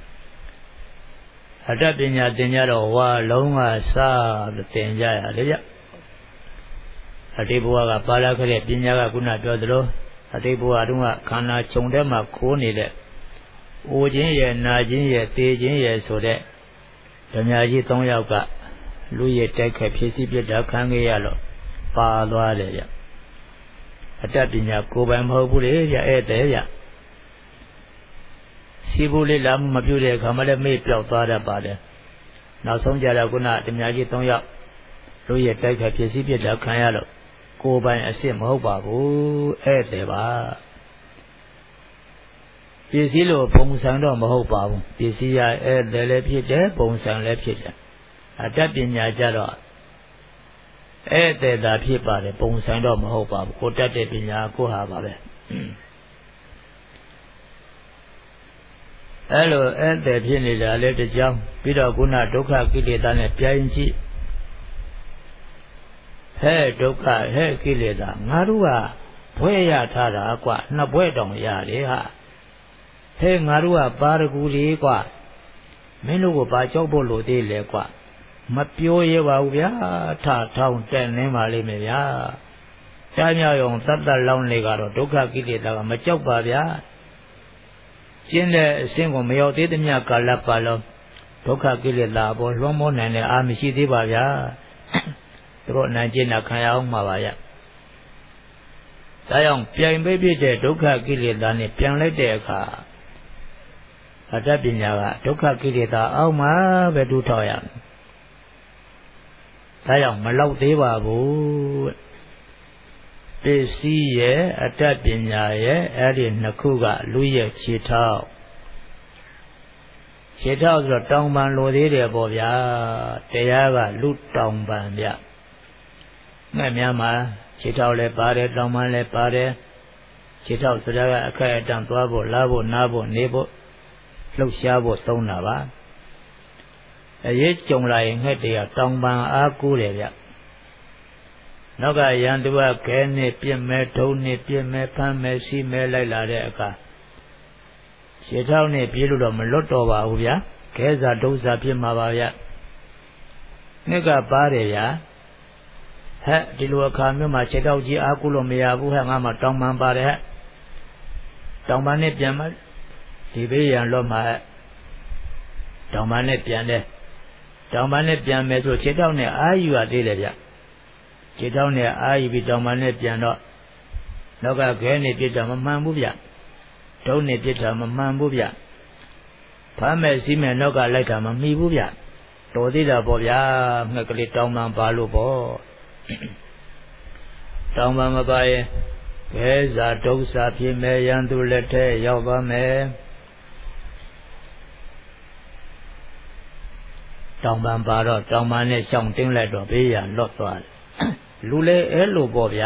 အတ္တပညာသင်ကြတော့ဝါလုံးကစလို့သင်ကြရလေဗျအတိဘဝကပါလာခဲ့တဲ့ပညာကခုနပြောသလိုအတိဘဝတုန်းကခန္ဓာခြုံထဲမှာခိုးနေတဲ့အိုခြင်းရဲ့နာခြင်းရဲ့သေခြင်းရဲ့ဆိုတဲ့ဓမြကြီး၃ယောက်ကလူရဲ့တိုက်ခိုက်ဖြစ်စီပြတာခံခဲ့ရလို့ပါသွားတယ်ဗျအတ္တပညာကိုယ်ပိုင်မဟုတ်ဘူးလေဗျဧည့်သည်ဗျစီဘူးလေးလာမပြုတဲ့အခါမှလည်းမေ့ပြောက်သွားတတ်ပါတယ်နောက်ဆုံးကြတော့ခုနဓမြကြီး၃ယောက်လူရဲ့တိုက်ခိုက်ဖြစ်စီပြတာခံရလို့ကိုယ်ပိုင်အစ်စ်မဟုတ်ပါဘူးဧည့်သည်ပါပစ္စည်းလို့ပုံစံတော့မဟုတ်ပါဘူးပစ္စည်းရဧည့်သည်လည်းဖြစ်တယ်ပုံစံလည်းဖြစ်တယ်အတ္တပညာကြတော့ဧည့်သည်သာဖြစ်ပါတယ်ပုံစံတော့မဟုတ်ပါဘူးကိုတတ်တဲ့ပညာကိုဟာပါပဲအဲ့လိုဧည့်သည်ဖြစ်နေတာလည်းတကြောင်ပြီးတော့ခုနဒုက္ခကိလေသာနဲ့ပြိုင်ကြည့်ဟ hé độc cả hé kia lệ ta ngã rú à bue ya tha ra quả nó bue đồng ya đấy ha hé ngã rú à ba gu đi quả mấy lúc của ba cháu bố lộ đi lệ quả mà biểu ye vào bia tha thong tên nên mà lên bia cha nhau dùng tất cả lòng này cả rồi độc cả kia lệ ta mà cháu ba bia chính là sinh của mấy ông tí tụi nhà cả là ba lô độc cả kia lệ ta bố lo món này này à mình chỉ đi ba bia rồi này chỉ là khai ông mà vậy tại ông pian bê bê để độc cả kia lệ ta này pian lấy để cả ở đây bên nhà cả độc cả kia lệ ta ông mà về đủ thôi à tại ông mà lâu thế bà bố bê sĩ ye ở đây bên nhà ye ở đây nó khu cả lui ye chỉ thao chỉ thao rồi trong bàn lô thế để bỏ bia để ra cả lút trong bàn bia nghe mẹ mà chỉ thao lấy ba để trong bàn lấy ba để chỉ thao rồi ra cái trong toa bộ lá bộ ná bộ nê bộ lúc xa bộ sông nào ba ấy trồng lại ngay thì trong bàn á cú để bia nó cái yan tua cái này piên mẹ thâu này piên mẹ phan mẹ xi mẹ lại là đấy cả chỉ thao này piên lúc đó mình lót đồ vào bia cái giá đâu giá piên mà vào bia nghe cái ba đấy ya hết đi lúa khám nhưng mà chỉ thao chỉ á cú lo mày à bu hay mà trong bàn ba đấy trong bàn này piên mà thì bây giờ lo mà trong bàn này piên đấy trong bàn này piên mẹ rồi chỉ thao này ai yêu à đi đấy bia chỉ thao này ai bị trong bàn này piên đó nó cái cái này piên cho mà mang bút bia đâu này piên cho mà mang bút bia phá mẹ xí mẹ nó cái lại cho mà mi bút bia đồ đi là bỏ bia ngay cái trong bàn ba lô bỏ trong bàn mà bay cái giá đâu giá piên mẹ yan tu lệ thế giàu ba mẹ trong bàn ba đó trong bàn này xong tiếng lại đồ bây giờ lót toàn lũ lệ ấy lũ bỏ bia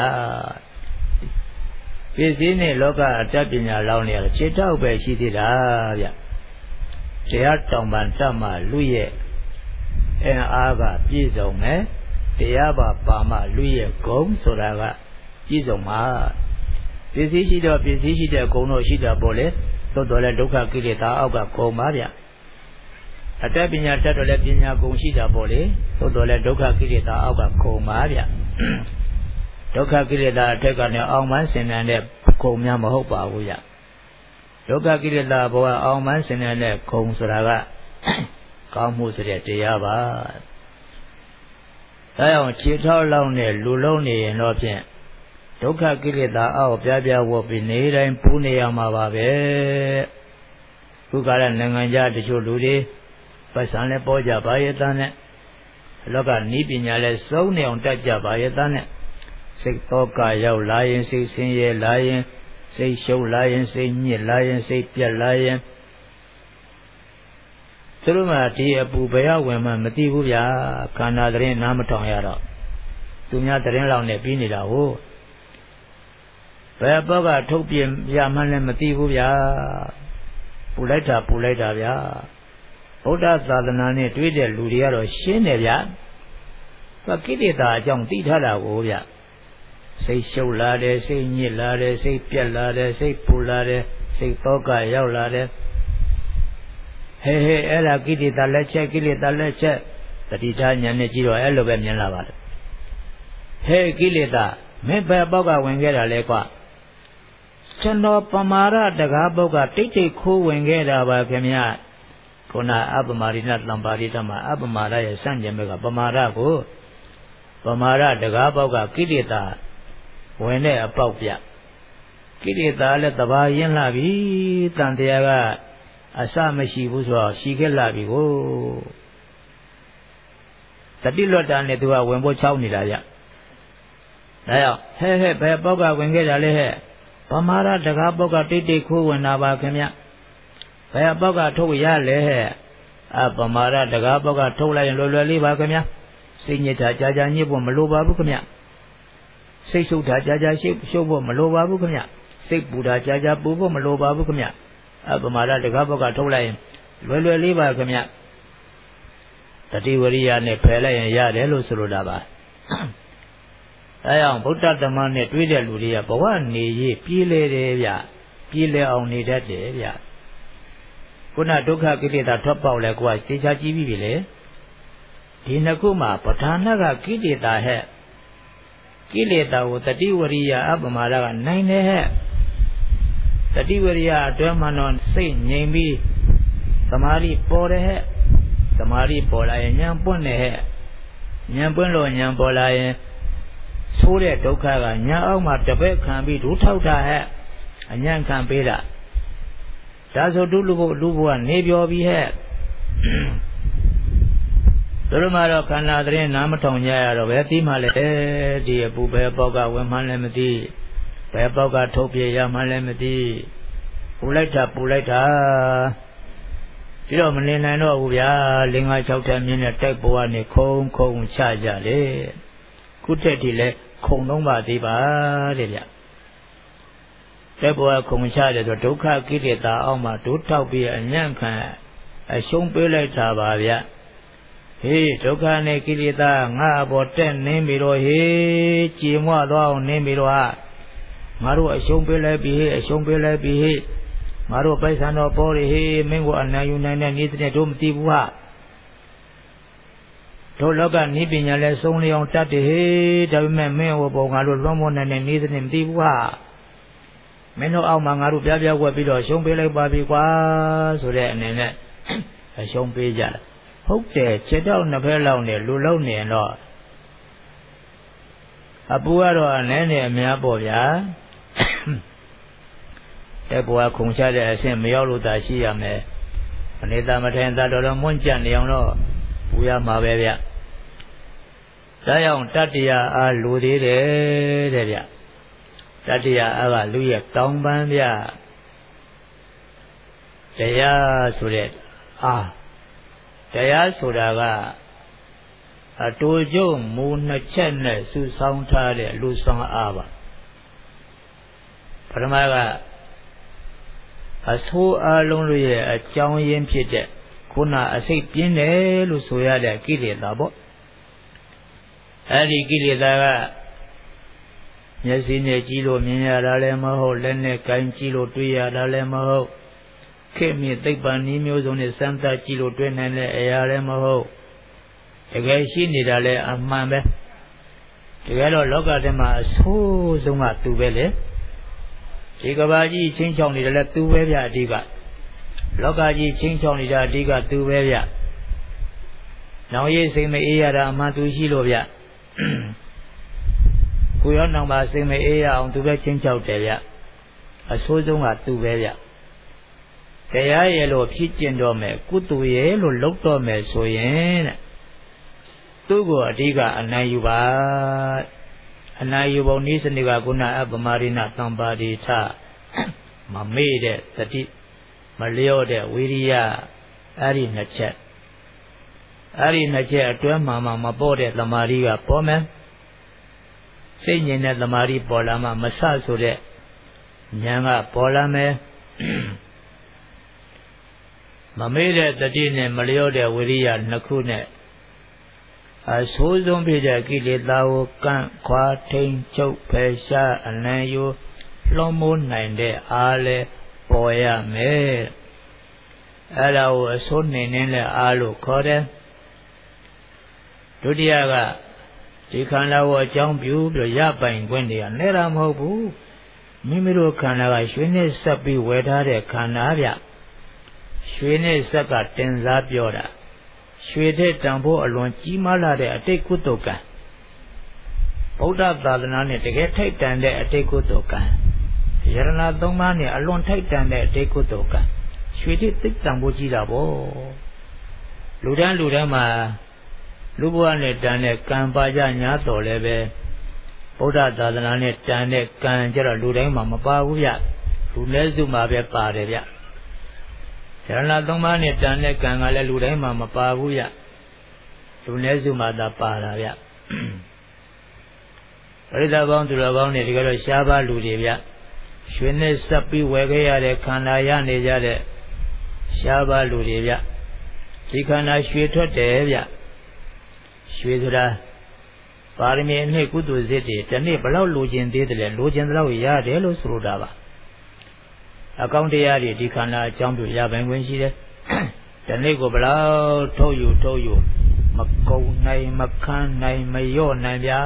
cái gì này lo cả trái bên nhà lao này là chế tạo về gì thì đã vậy chế áp trong bàn trăm mà lũ ye em à và ví dụ này chế áp và bà mà lũ ye cũng số là cái ví dụ mà cái gì gì đó cái gì gì đó cũng nói gì đó bỏ lệ tôi tôi là lúc khác cái ta áo cái cũng mà vậy ở trái bên nhà trái tôi là bên nhà cũng gì đó bỏ lệ tôi tôi là lúc khác cái ta áo cái cũng mà vậy độc cả kia là thế cái này ông bán sinh này này không nhau mà hốt bảo vậy độc cả kia là bảo ông bán sinh này này không sửa ra cao mua sửa để ya ba tại ông chỉ thao lâu này lù lâu này nó chuyện độc cả kia là ông bia bia vô bên này đây phụ này mà ba về cứ cái là người nhà để cho lù đi phải sáng này bỏ ra bao nhiêu tiền này lúc cái ní bên nhà này sáu này ông ta trả bao nhiêu tiền nàyစိတ်တော့ကရောက်လာရင်စိတ်ဆင်းရဲလာရင်စိတ်ရှုပ်လာရင်စိတ်ညစ်လာရင်စိတ်ပြတ်လာရင်သူတို့ကဒီအပူဘယ်ရောက်ဝင်မှမသိဘူးဗျာခန္ဓာသတင်းနားမထောင်ရတော့သူများသတင်းလောက်နဲ့ပြီးနေတာဟုတ်ဘယ်ဘောကထုတ်ပြရမှန်းလည်းမသိဘူးဗျာပူလိုက်တာပူလိုက်တာဗျာဗုဒ္ဓသာသနာနဲ့တွေ့တဲ့လူတွေကတော့ရှင်းတယ်ဗျာကကိလေသာအကြောင်းသိထားတာကိုဗျာစိတ်ရှုပ်လာတယ်စိတ်ညစ်လာတယ်စိတ်ပြက်လာတယ်စိတ်ပူလာတယ်စိတ်တော့ကရောက်လာတယ်ဟဲဟဲအဲ့ဒါကိလေသာလက်ချက်ကိလေသာလက်ချက်တတိချာဉာဏ်နဲ့ကြည့်တော့အဲ့လိုပဲမြင်လာပါတယ်ဟဲကိလေသာမင်းဘယ်ဘောက်ကဝင်ခဲ့တာလဲကွာကျွန်တော်ပမာရတကားဘောက်ကတိတ်တိတ်ခိုးဝင်ခဲ့တာပါခင်ဗျာခုနအပမာရိနတံပါရိတမှာအပမာရရဲ့စန့်ကျင်ဘက်ကပမာရကိုပမာရတကားဘောက်ကကိလေသာဝင်တဲ့အပေါက်ပြကိလေသာလည်းတဘာရင်းလာပြီတန်တရားကအစမရှိဘူးဆိုတော့ရှိခဲ့လာပြီကိုတတိလွတ်တာနဲ့သူကဝင်ဖို့ချောင်းနေတာဗျဒါကြောင့်ဟဲဟဲဘယ်ပေါက်ကဝင်ခဲ့တာလဲဟဲ့ပမာရတကားပေါက်ကတိတ်တိတ်ခိုးဝင်တာပါခင်ဗျဘယ်ပေါက်ကထုတ်ရလဲဟဲ့အပမာရတကားပေါက်ကထုတ်လိုက်ရင်လွယ်လွယ်လေးပါခင်ဗျစိတ်ညစ်တာကြာကြာညစ်ဖို့မလိုပါဘူးခင်ဗျစိတ်ရှုပ်တာကြာကြာရှုပ်ရှုပ်ဖို့မလိုပါဘူးခင်ဗျစိတ်ပူတာကြာကြာပူဖို့မလိုပါဘူးခင်ဗျအပမာဒတကားဘက်ကထုတ်လိုက်ရင်လွယ်လွယ်လေးပါခင်ဗျတတိဝရိယနဲ့ဖယ်လိုက်ရင်ရတယ်လို့ဆိုလိုတာပါအဲအောင်ဗုဒ္ဓဓမ္မနဲ့တွေ့တဲ့လူတွေကဘဝနေရေးပြေးလေတယ်ဗျပြေးလေအောင်နေတတ်တယ်ဗျခုနဒုက္ခကိလေသာထွက်ပေါက်လဲကိုယ်ကသိချာကြည့်ပြီးပြီလေဒီနှစ်ခုမှာပဋ္ဌာန်းကကိလေသာဟဲ့ကိလေသာကိုတတိဝရိယအပမဒကနိုင်တယ်ဟဲ့တတိဝရိယအတွဲမှတော့စိတ်ငြိမ်ပြီးသမာဓိပေါ်တယ်ဟဲ့သမာဓိပေါ်လာရင်ဉာဏ်ပွင့်တယ်ဟဲ့ဉာဏ်ပွင့်လို့ဉာဏ်ပေါ်လာရင်ဆိုးတဲ့ဒုက္ခကညာအောက်မှာတပည့်ခံပြီးဒုထောက်တာဟဲ့အညံ့ခံပေးတာဒါဆိုဒုလူဘုလူဘုကနေပြောပြီးဟဲ့တို့မှတော့ခန္ဓာသတင်းနားမထောင်ကြရတော့ပဲပြီးမှလည်းဒီအပူပဲပေါက်ကဝင်မှလည်းမသိဘယ်ပေါက်ကထုတ်ပြေရမှလည်းမသိပူလိုက်တာပူလိုက်တာပြီးတော့မလင်နိုင်တော့ဘူးဗျာလင်္ကာ၆ထပ်မြင်းနဲ့တိုက်ပေါ်ကနေခုံခုံချကြလေခုတက်ဒီလဲခုံတော့ပါသေးပါတဲ့ဗျတဲ့ဘောကခုံချတယ်ဆိုဒုက္ခကိလေသာအောက်မှာဒုထောက်ပြီးအညံ့ခံအရှုံးပေးလိုက်တာပါဗျဟေးဒုက္ခနဲ့ကိလေသာငါအပေါ်တက်နေပြီတော့ဟေးကြည်မွသွားအောင်နေပြီတော့ဟာငါတို့အရှုံးပေးလိုက်ပြီဟေးအရှုံးပေးလိုက်ပြီဟေးငါတို့ပိုက်ဆံတော်ပေါ်ရဟေးမင်းကအနိုင်ယူနိုင်တဲ့ဤစတဲ့တို့မသိဘူးဟာတို့လောကနိပညာလဲဆုံးလျောင်တတ်တယ်ဟေးဒါပေမဲ့မင်းဟောပေါ်ငါတို့လွန်မနိုင်တဲ့ဤစတဲ့မသိဘူးဟာမင်းတို့အောက်မှာငါတို့ပြပြွက်ပြီးတော့ရှုံးပေးလိုက်ပါပြီကွာဆိုတဲ့အနေနဲ့အရှုံးပေးကြတယ်ဟုတ်တယ်ခြေတော့နှစ်ဖက်လောက်နဲ့လူလုံးနေတော့အပူကတော့အနည်းနဲ့အများပေါ့ဗျာတဲ့ဘွားခုံချတဲ့အဆင့်မရောက်လို့သာရှိရမယ်အနေသာမထိုင်သာတော်တော်မွန့်ကြနေအောင်တော့ပူရမှာပဲဗျဒါကြောင့်တတ္တရာအားလူသေးတယ်တဲ့ဗျတတ္တရာအားကလူရဲ့တောင်းပန်းဗျတရားဆိုတဲ့အာတရားဆိုတာကအတူကျုံမူနှစ်ချက်နဲ့စုဆောင်းထားတဲ့လူဆောင်အားပါပထမကအဆိုးအလုံးတို့ရဲ့အကြောင်းရင်းဖြစ်တဲ့ခုနအစိတ်ပြင်းတယ်လို့ဆိုရတဲ့ကိလေသာပေါ့အဲဒီကိလေသာကမျက်စိနဲ့ကြည့်လို့မြင်ရတာလည်းမဟုတ်လက်နဲ့ကိုင်ကြည့်လို့တွေ့ရတာလည်းမဟုတ်ခေတ်မြင့်သိပ္ပံနည်းမျိုးစုံနဲ့စမ်းသပ်ကြည့်လို့တွေ့နိုင်တဲ့အရာလည်းမဟုတ်တကယ်ရှိနေတာလည်းအမှန်ပဲတကယ်တော့လောကထဲမှာအဆိုးဆုံးကသူပဲလေဒီကဘာကြီးချင်းချောင်နေတယ်လဲသူပဲဗျအဓိကလောကကြီးချင်းချောင်နေတာအဓိကသူပဲဗျနောင်ရေးစိတ်မအေးရတာအမှန်သူရှိလို့ဗျကိုရောနောင်ပါစိတ်မအေးရအောင်သူပဲချင်းချောက်တယ်ဗျအဆိုးဆုံးကသူပဲဗျတရားရဲ့လို့ဖြစ်ကျင်တော့မယ်ကုသိုလ်ရဲ့လို့လုပ်တော့မယ်ဆိုရင်တဲ့သူ့ကိုအဓိကအနိုင်ယူပါအနိုင်ယူပုံနည်းစနစ်ကကုဏအပမရိဏသံပါတိထမမေ့တဲ့တတိမလျော့တဲ့ဝိရိယအဲ့ဒီနှစ်ချက်အဲ့ဒီနှစ်ချက်အတွဲမှာမှမပေါ်တဲ့သမာဓိကပေါ်မယ်စိတ်ငြိမ်တဲ့သမာဓိပေါ်လာမှမဆဆိုတဲ့ဉာဏ်ကပေါ်လာမယ်မမေ့တဲ့တတိနဲ့မလျော့တဲ့ဝိရိယနှစ်ခုနဲ့အဆိုးဆုံးဖြစ်တဲ့ကိလေသာကိုကန့်ခွာထိန်ချုပ်ဖယ်ရှားအနံ့ယူလွှမ်းမိုးနိုင်တဲ့အားလဲပေါ်ရမယ်အဲ့ဒါကိုအဆိုးနေနေလဲအားလို့ခေါ်တယ်ဒုတိယကဒီခန္ဓာကိုအကြောင်းပြုပြီးရပိုင်ခွင့်တွေကနဲ့တာမဟုတ်ဘူးမိမိတို့ခန္ဓာကရွှေနဲ့ဆက်ပြီးဝယ်ထားတဲ့ခန္ဓာဗျရွှေနဲ့ဆက်ကတင်စားပြောတာရွှေတဲ့တန်ဖိုးအလွန်ကြီးမားလာတဲ့အတိတ်ကုသိုလ်ကံဗုဒ္ဓသာသနာနဲ့တကယ်ထိုက်တန်တဲ့အတိတ်ကုသိုလ်ကံယရဏသုံးပါးနဲ့အလွန်ထိုက်တန်တဲ့အတိတ်ကုသိုလ်ကံရွှေတဲ့သိတန်ဖိုးကြီးတာပေါ့လူတန်းလူတန်းမှာလူဘဝနဲ့တန်တဲ့ကံပါကြညာတော်လည်းပဲဗုဒ္ဓသာသနာနဲ့တန်တဲ့ကံကြတော့လူတိုင်းမှာမပါဘူးဗျလူလဲစုမှာပဲပါတယ်ဗျယရဏသုံးပါးနဲ့တန်တဲ့ကံကလည်းလူတိုင်းမှာမပါဘူးဗျလူနည်းစုမှသာပါတာဗျပရိသတ်ပေါင်းသူတော်ကောင်းတွေဒီကတော့ရှားပါလူတွေဗျရွှေနဲ့ဆက်ပြီးဝယ်ခဲ့ရတဲ့ခန္ဓာရနေကြတဲ့ရှားပါလူတွေဗျဒီခန္ဓာရွှေထွက်တယ်ဗျရွှေဆိုတာပါရမီအနှစ်ကုသိုလ်စစ်တွေဒီနေ့ဘလောက်လိုချင်သေးတယ်လဲလိုချင်သလောက်ရတယ်လို့ဆိုလိုတာပါအကောင့်တရားတွေဒီခန္ဓာအကြောင်းပြုရပိုင်ခွင့်ရှိတယ်ဒီနေ့ကိုဘလောက်ထုတ်ယူထုတ်ယူမကုံနိုင်မခန်းနိုင်မလျော့နိုင်ဗျာ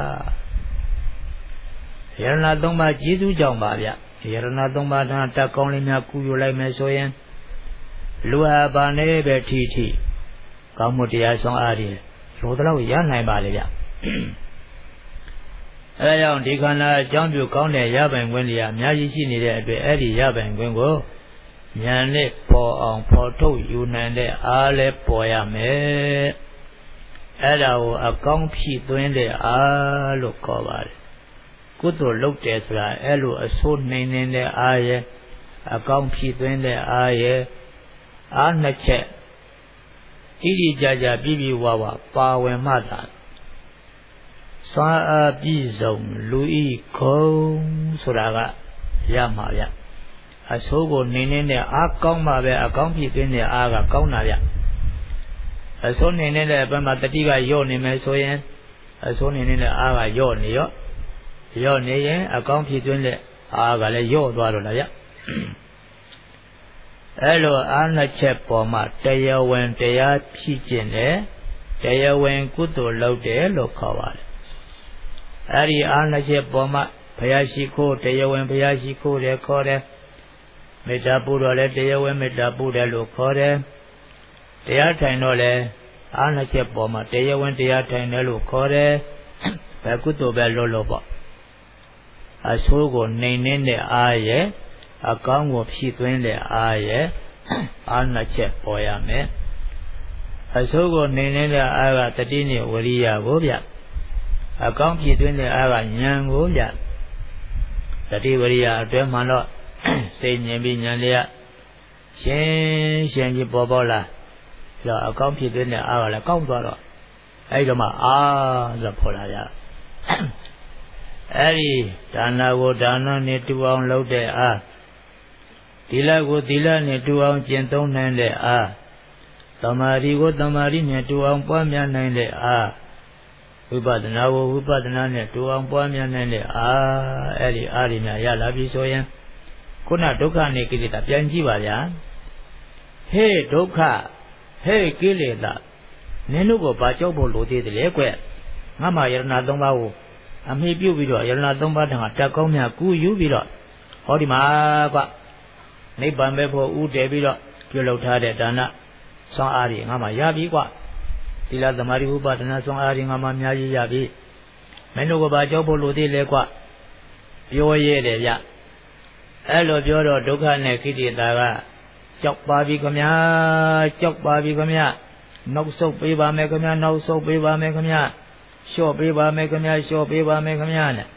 ယရဏသုံးပါးကျေးဇူးကြောင့်ပါဗျယရဏသုံးပါးတန်တက်ကောင်းလေးများကုယူလိုက်မယ်ဆိုရင်လူဟာဘာနဲ့ပဲထီထီကောင်းမှုတရားဆောင်အားဖြင့်လိုတော့ရနိုင်ပါလေဗျအဲဒါကြောင့်ဒီခန္ဓာအကြောင်းပြုကောင်းတဲ့ရပိုင်ခွင့်တွေအများကြီးရှိနေတဲ့အတွက်အဲ့ဒီရပိုင်ခွင့်ကိုဉာဏ်နဲ့ပေါ်အောင်ဖော်ထုတ်ယူနိုင်တဲ့အားလည်းပေါ်ရမယ်အဲ့ဒါကိုအကောင်းဖြည့်သွင်းတဲ့အားလို့ခေါ်ပါတယ်ကုသိုလ်လုပ်တယ်ဆိုတာအဲ့လိုအဆိုးနှိမ်နေတဲ့အားရဲ့အကောင်းဖြည့်သွင်းတဲ့အားရဲ့အားနှစ်ချက်ဣတိကြကြပြည့်ပြည့်ဝဝပါဝင်မှသာစွမ်းအားပြည့်စုံလူဤခုံဆိုတာကရမှာဗျအဆိုးကိုနေနေတဲ့အားကောင်းမှပဲအကောင်းဖြစ်တဲ့အားကကောင်းတာဗျအဆိုးနေနေတဲ့အပိုင်းမှာတတိကယော့နေမယ်ဆိုရင်အဆိုးနေနေတဲ့အားကယော့နေရော့ယော့နေရင်အကောင်းဖြစ်တဲ့အားကလည်းယော့သွားတော့လားဗျအဲ့လိုအားနှစ်ချက်ပေါ်မှာတရားဝင်တရားဖြစ်ခြင်းနဲ့တရားဝင်ကုသိုလ်လုပ်တယ်လို့ခေါ်ပါတယ်အဲ့ဒီအားနှစ်ချက်ပေါ်မှာဘုရားရှိခိုးတရားဝင်ဘုရားရှိခိုးတယ်ခေါ်တယ်မေတ္တာပို့တော့လဲတရားဝင်မေတ္တာပို့တယ်လို့ခေါ်တယ်တရားထိုင်တော့လဲအားနှစ်ချက်ပေါ်မှာတရားဝင်တရားထိုင်တယ်လို့ခေါ်တယ်ဘယ်ကုသိုလ်ပဲလို့လို့ပေါ့အဆိုးကိုနှိမ်နေတဲ့အားရဲ့အကောင်းကိုဖြည့်သွင်းတဲ့အားရဲ့အားနှစ်ချက်ပေါ်ရမယ်အဆိုးကိုနှိမ်နေတဲ့အားကတတိနဲ့ဝရိယကိုဗျအကောင်းဖြည့်သွင်းတဲ့အားကဉာဏ်ကိုဗျတတိဝရိယအတွဲမှတော့စိတ်ဉာဏ်ပြီးဉာဏ်လေးကရှင်းရှင်းကြီးပေါ်ပေါ်လာပြီးတော့အကောင်းဖြည့်သွင်းတဲ့အားကလည်းကောင်းသွားတော့အဲဒီတော့မှအာဆိုပေါ်လာကြအဲ့ဒီဒါနကိုဒါနနဲ့တူအောင်လုပ်တဲ့အားသီလကိုသီလနဲ့တူအောင်ကျင့်သုံးနိုင်တဲ့အားသမာဓိကိုသမာဓိနဲ့တူအောင်ပွားများနိုင်တဲ့အားဝိပဿနာကိုဝိပဿနာနဲ့တူအောင်ပွားများနိုင်တဲ့အားအဲ့ဒီအားရများရလာပြီဆိုရင်ခုနဒုက္ခနဲ့ကိလေသာပြန်ကြည့်ပါဗျာဟေးဒုက္ခဟေးကိလေသာနင်တို့ကဘာကြောက်ဖို့လိုသေးတယ်လဲကွငါမှယရဏသုံးပါးကိုအမိပြုတ်ပြီးတော့ယရဏသုံးပါးတန်ကတက်ကောင်းများကူယူပြီးတော့ဟောဒီမှာကွနိဗ္ဗာန်ပဲဖို့ဥတည်ပြီးတော့ပြုလုပ်ထားတဲ့ဒါနစွမ်းအားတွေငါမှရပြီကွသီလသမာဓိဥပဒနာစွမ်းအားတွေငါမှအများကြီးရပြီမင်းတို့ကဘာကြောက်ဖို့လိုသေးလဲကွပြောရဲတယ်ဗျအဲ့လိုပြောတော့ဒုက္ခနဲ့ခိတိတာကကြောက်ပါပြီခမညာကြောက်ပါပြီခမညာနောက်ဆုတ်ပေးပါမယ်ခမညာနောက်ဆုတ်ပေးပါမယ်ခမညာလျှော့ပေးပါမယ်ခမညာလျှော့ပေးပါမယ်ခမညာနဲ့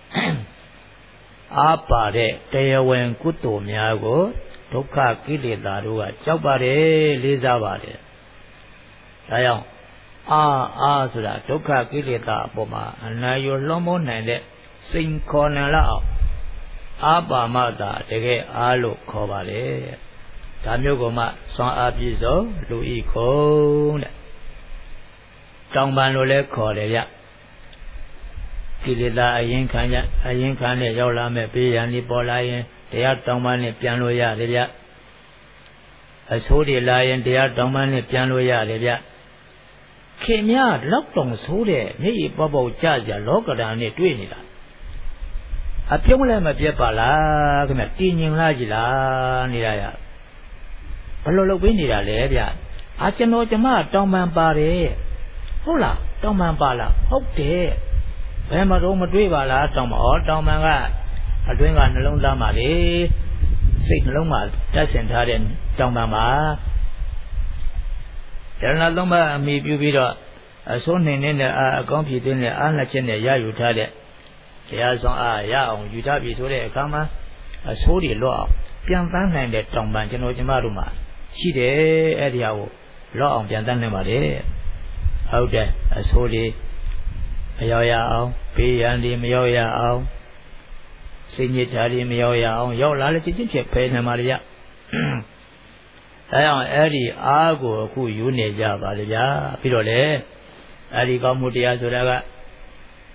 အားပါတဲ့တရားဝင်ကုသိုလ်များကိုဒုက္ခကိလေသာတို့ကကြောက်ပါတယ်လေးစားပါတယ်ဒါကြောင့်အာအာဆိုတာဒုက္ခကိလေသာအပေါ်မှာအနာယလွှမ်းမိုးနိုင်တဲ့စိန်ခေါ်နိုင်လောက်အောင်အာပါမတာတကယ်အားလို့ခေါ်ပါလေဒါမျိုးကမှစွမ်းအားပြည့်စုံလူဤခုံတဲ့တောင်ပန်လို့လဲခေါ်တယ်ဗျကိလေသာအရင်ခံကြအရင်ခံနဲ့ရောက်လာမဲ့ပေးရန်ဒီပေါ်လာရင်တရားတောင်ပန်နဲ့ပြန်လို့ရတယ်ဗျအဆိုးတွေလာရင်တရားတောင်ပန်နဲ့ပြန်လို့ရတယ်ဗျခင်ဗျာလောက်တောင်ဆိုးတဲ့မျက်ရည်ပေါက်ပေါက်ကြကြလောကဓာတ်နဲ့တွေ့နေတာအပြုံးလည်းမပြတ်ပါလားခင်ဗျတည်ငြိမ်လာကြည်လားနေတာရဘယ်လိုလုပ်ပေးနေတာလဲဗျအာကျွန်တော်ကျမတောင်ပန်ပါတယ်ဟုတ်လားတောင်ပန်ပါလားဟုတ်တယ်ဘယ်မှာတော့မတွေးပါလားတောင်ပန်ဩတောင်ပန်ကအတွင်းကနှလုံးသားမှာလေစိတ်နှလုံးမှာတက်ဆင်ထားတဲ့တောင်ပန်မှာယရဏသုံးပါးအမိပြုပြီးတော့အစိုးနေနေတဲ့အာအကောင်းဖြစ်တဲ့အာနှစ်ချက်နဲ့ရယူထားတဲ့တရားဆောင်အားရအောင်ယူထားပြီဆိုတဲ့အခါမှာအဆိုးတွေလွတ်အောင်ပြန်တန်းနိုင်တဲ့တောင်ပန်ကျွန်တော်ကျမတို့မှာရှိတယ်အဲ့ဒီဟာကိုလွတ်အောင်ပြန်တန်းနိုင်ပါလေဟုတ်တယ်အဆိုးတွေမရောက်ရအောင်ဘေးရန်တွေမရောက်ရအောင်စိတ်ညစ်တာတွေမရောက်ရအောင်ရောက်လာလဲချင်းချင်းဖြစ်ဖယ်နိုင်ပါလေဗျအဲအောင်အဲ့ဒီအားကိုအခုယူနေကြပါလေဗျာပြီးတော့လေအဲ့ဒီကောင်းမှုတရားဆိုတာက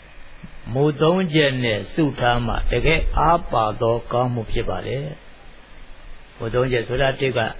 မူသုံးချက်နဲ့စုထားမှတကယ်အားပါသောကောင်းမှုဖြစ်ပါလေမူသုံးချက်ဆိုတာတစ်က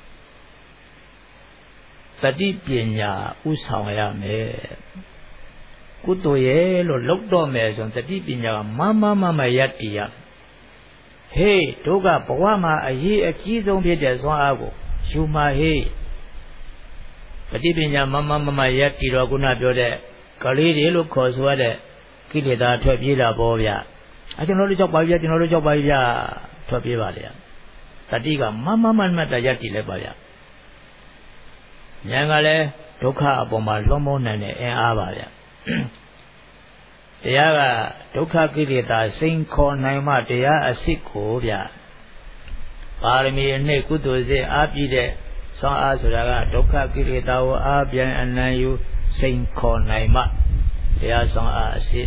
တတိပညာဥဆောင်ရမယ်ကုသိုလ်ရဲ့လို့လောက်တော့မယ်ဆိုရင်တတိပညာကမမမမယတ္တိယဟေးတို့ကဘဝမှာအရေးအကြီးဆုံးဖြစ်တဲ့စွမ်းအားကိုယူမှာဟေးတတိပညာမမမမယတ္တိတော့ခုနပြောတဲ့ကလေးတွေလို့ခေါ်ဆိုရတဲ့ကိလေသာထွက်ပြေးတာပေါ့ဗျအကျွန်တော်တို့ကြောက်ပါဗျာကျွန်တော်တို့ကြောက်ပါဗျာထွက်ပြေးပါလေတတိကမမမမတယတ္တိလည်းပါဗျဉာဏ်ကလည်းဒုက္ခအပေါ်မှာလွှမ်းမိုးနိုင်တဲ့အင်အားပါဗျတရားကဒုက္ခကိလေသာစိန်ခေါ်နိုင်မှတရားအစစ်ကိုဗျပါရမီအနှစ်ကုသိုလ်စစ်အားပြည့်တဲ့စွမ်းအားဆိုတာကဒုက္ခကိလေသာကိုအားပြန်အနံ့ယူစိန်ခေါ်နိုင်မှတရားစွမ်းအားအစစ်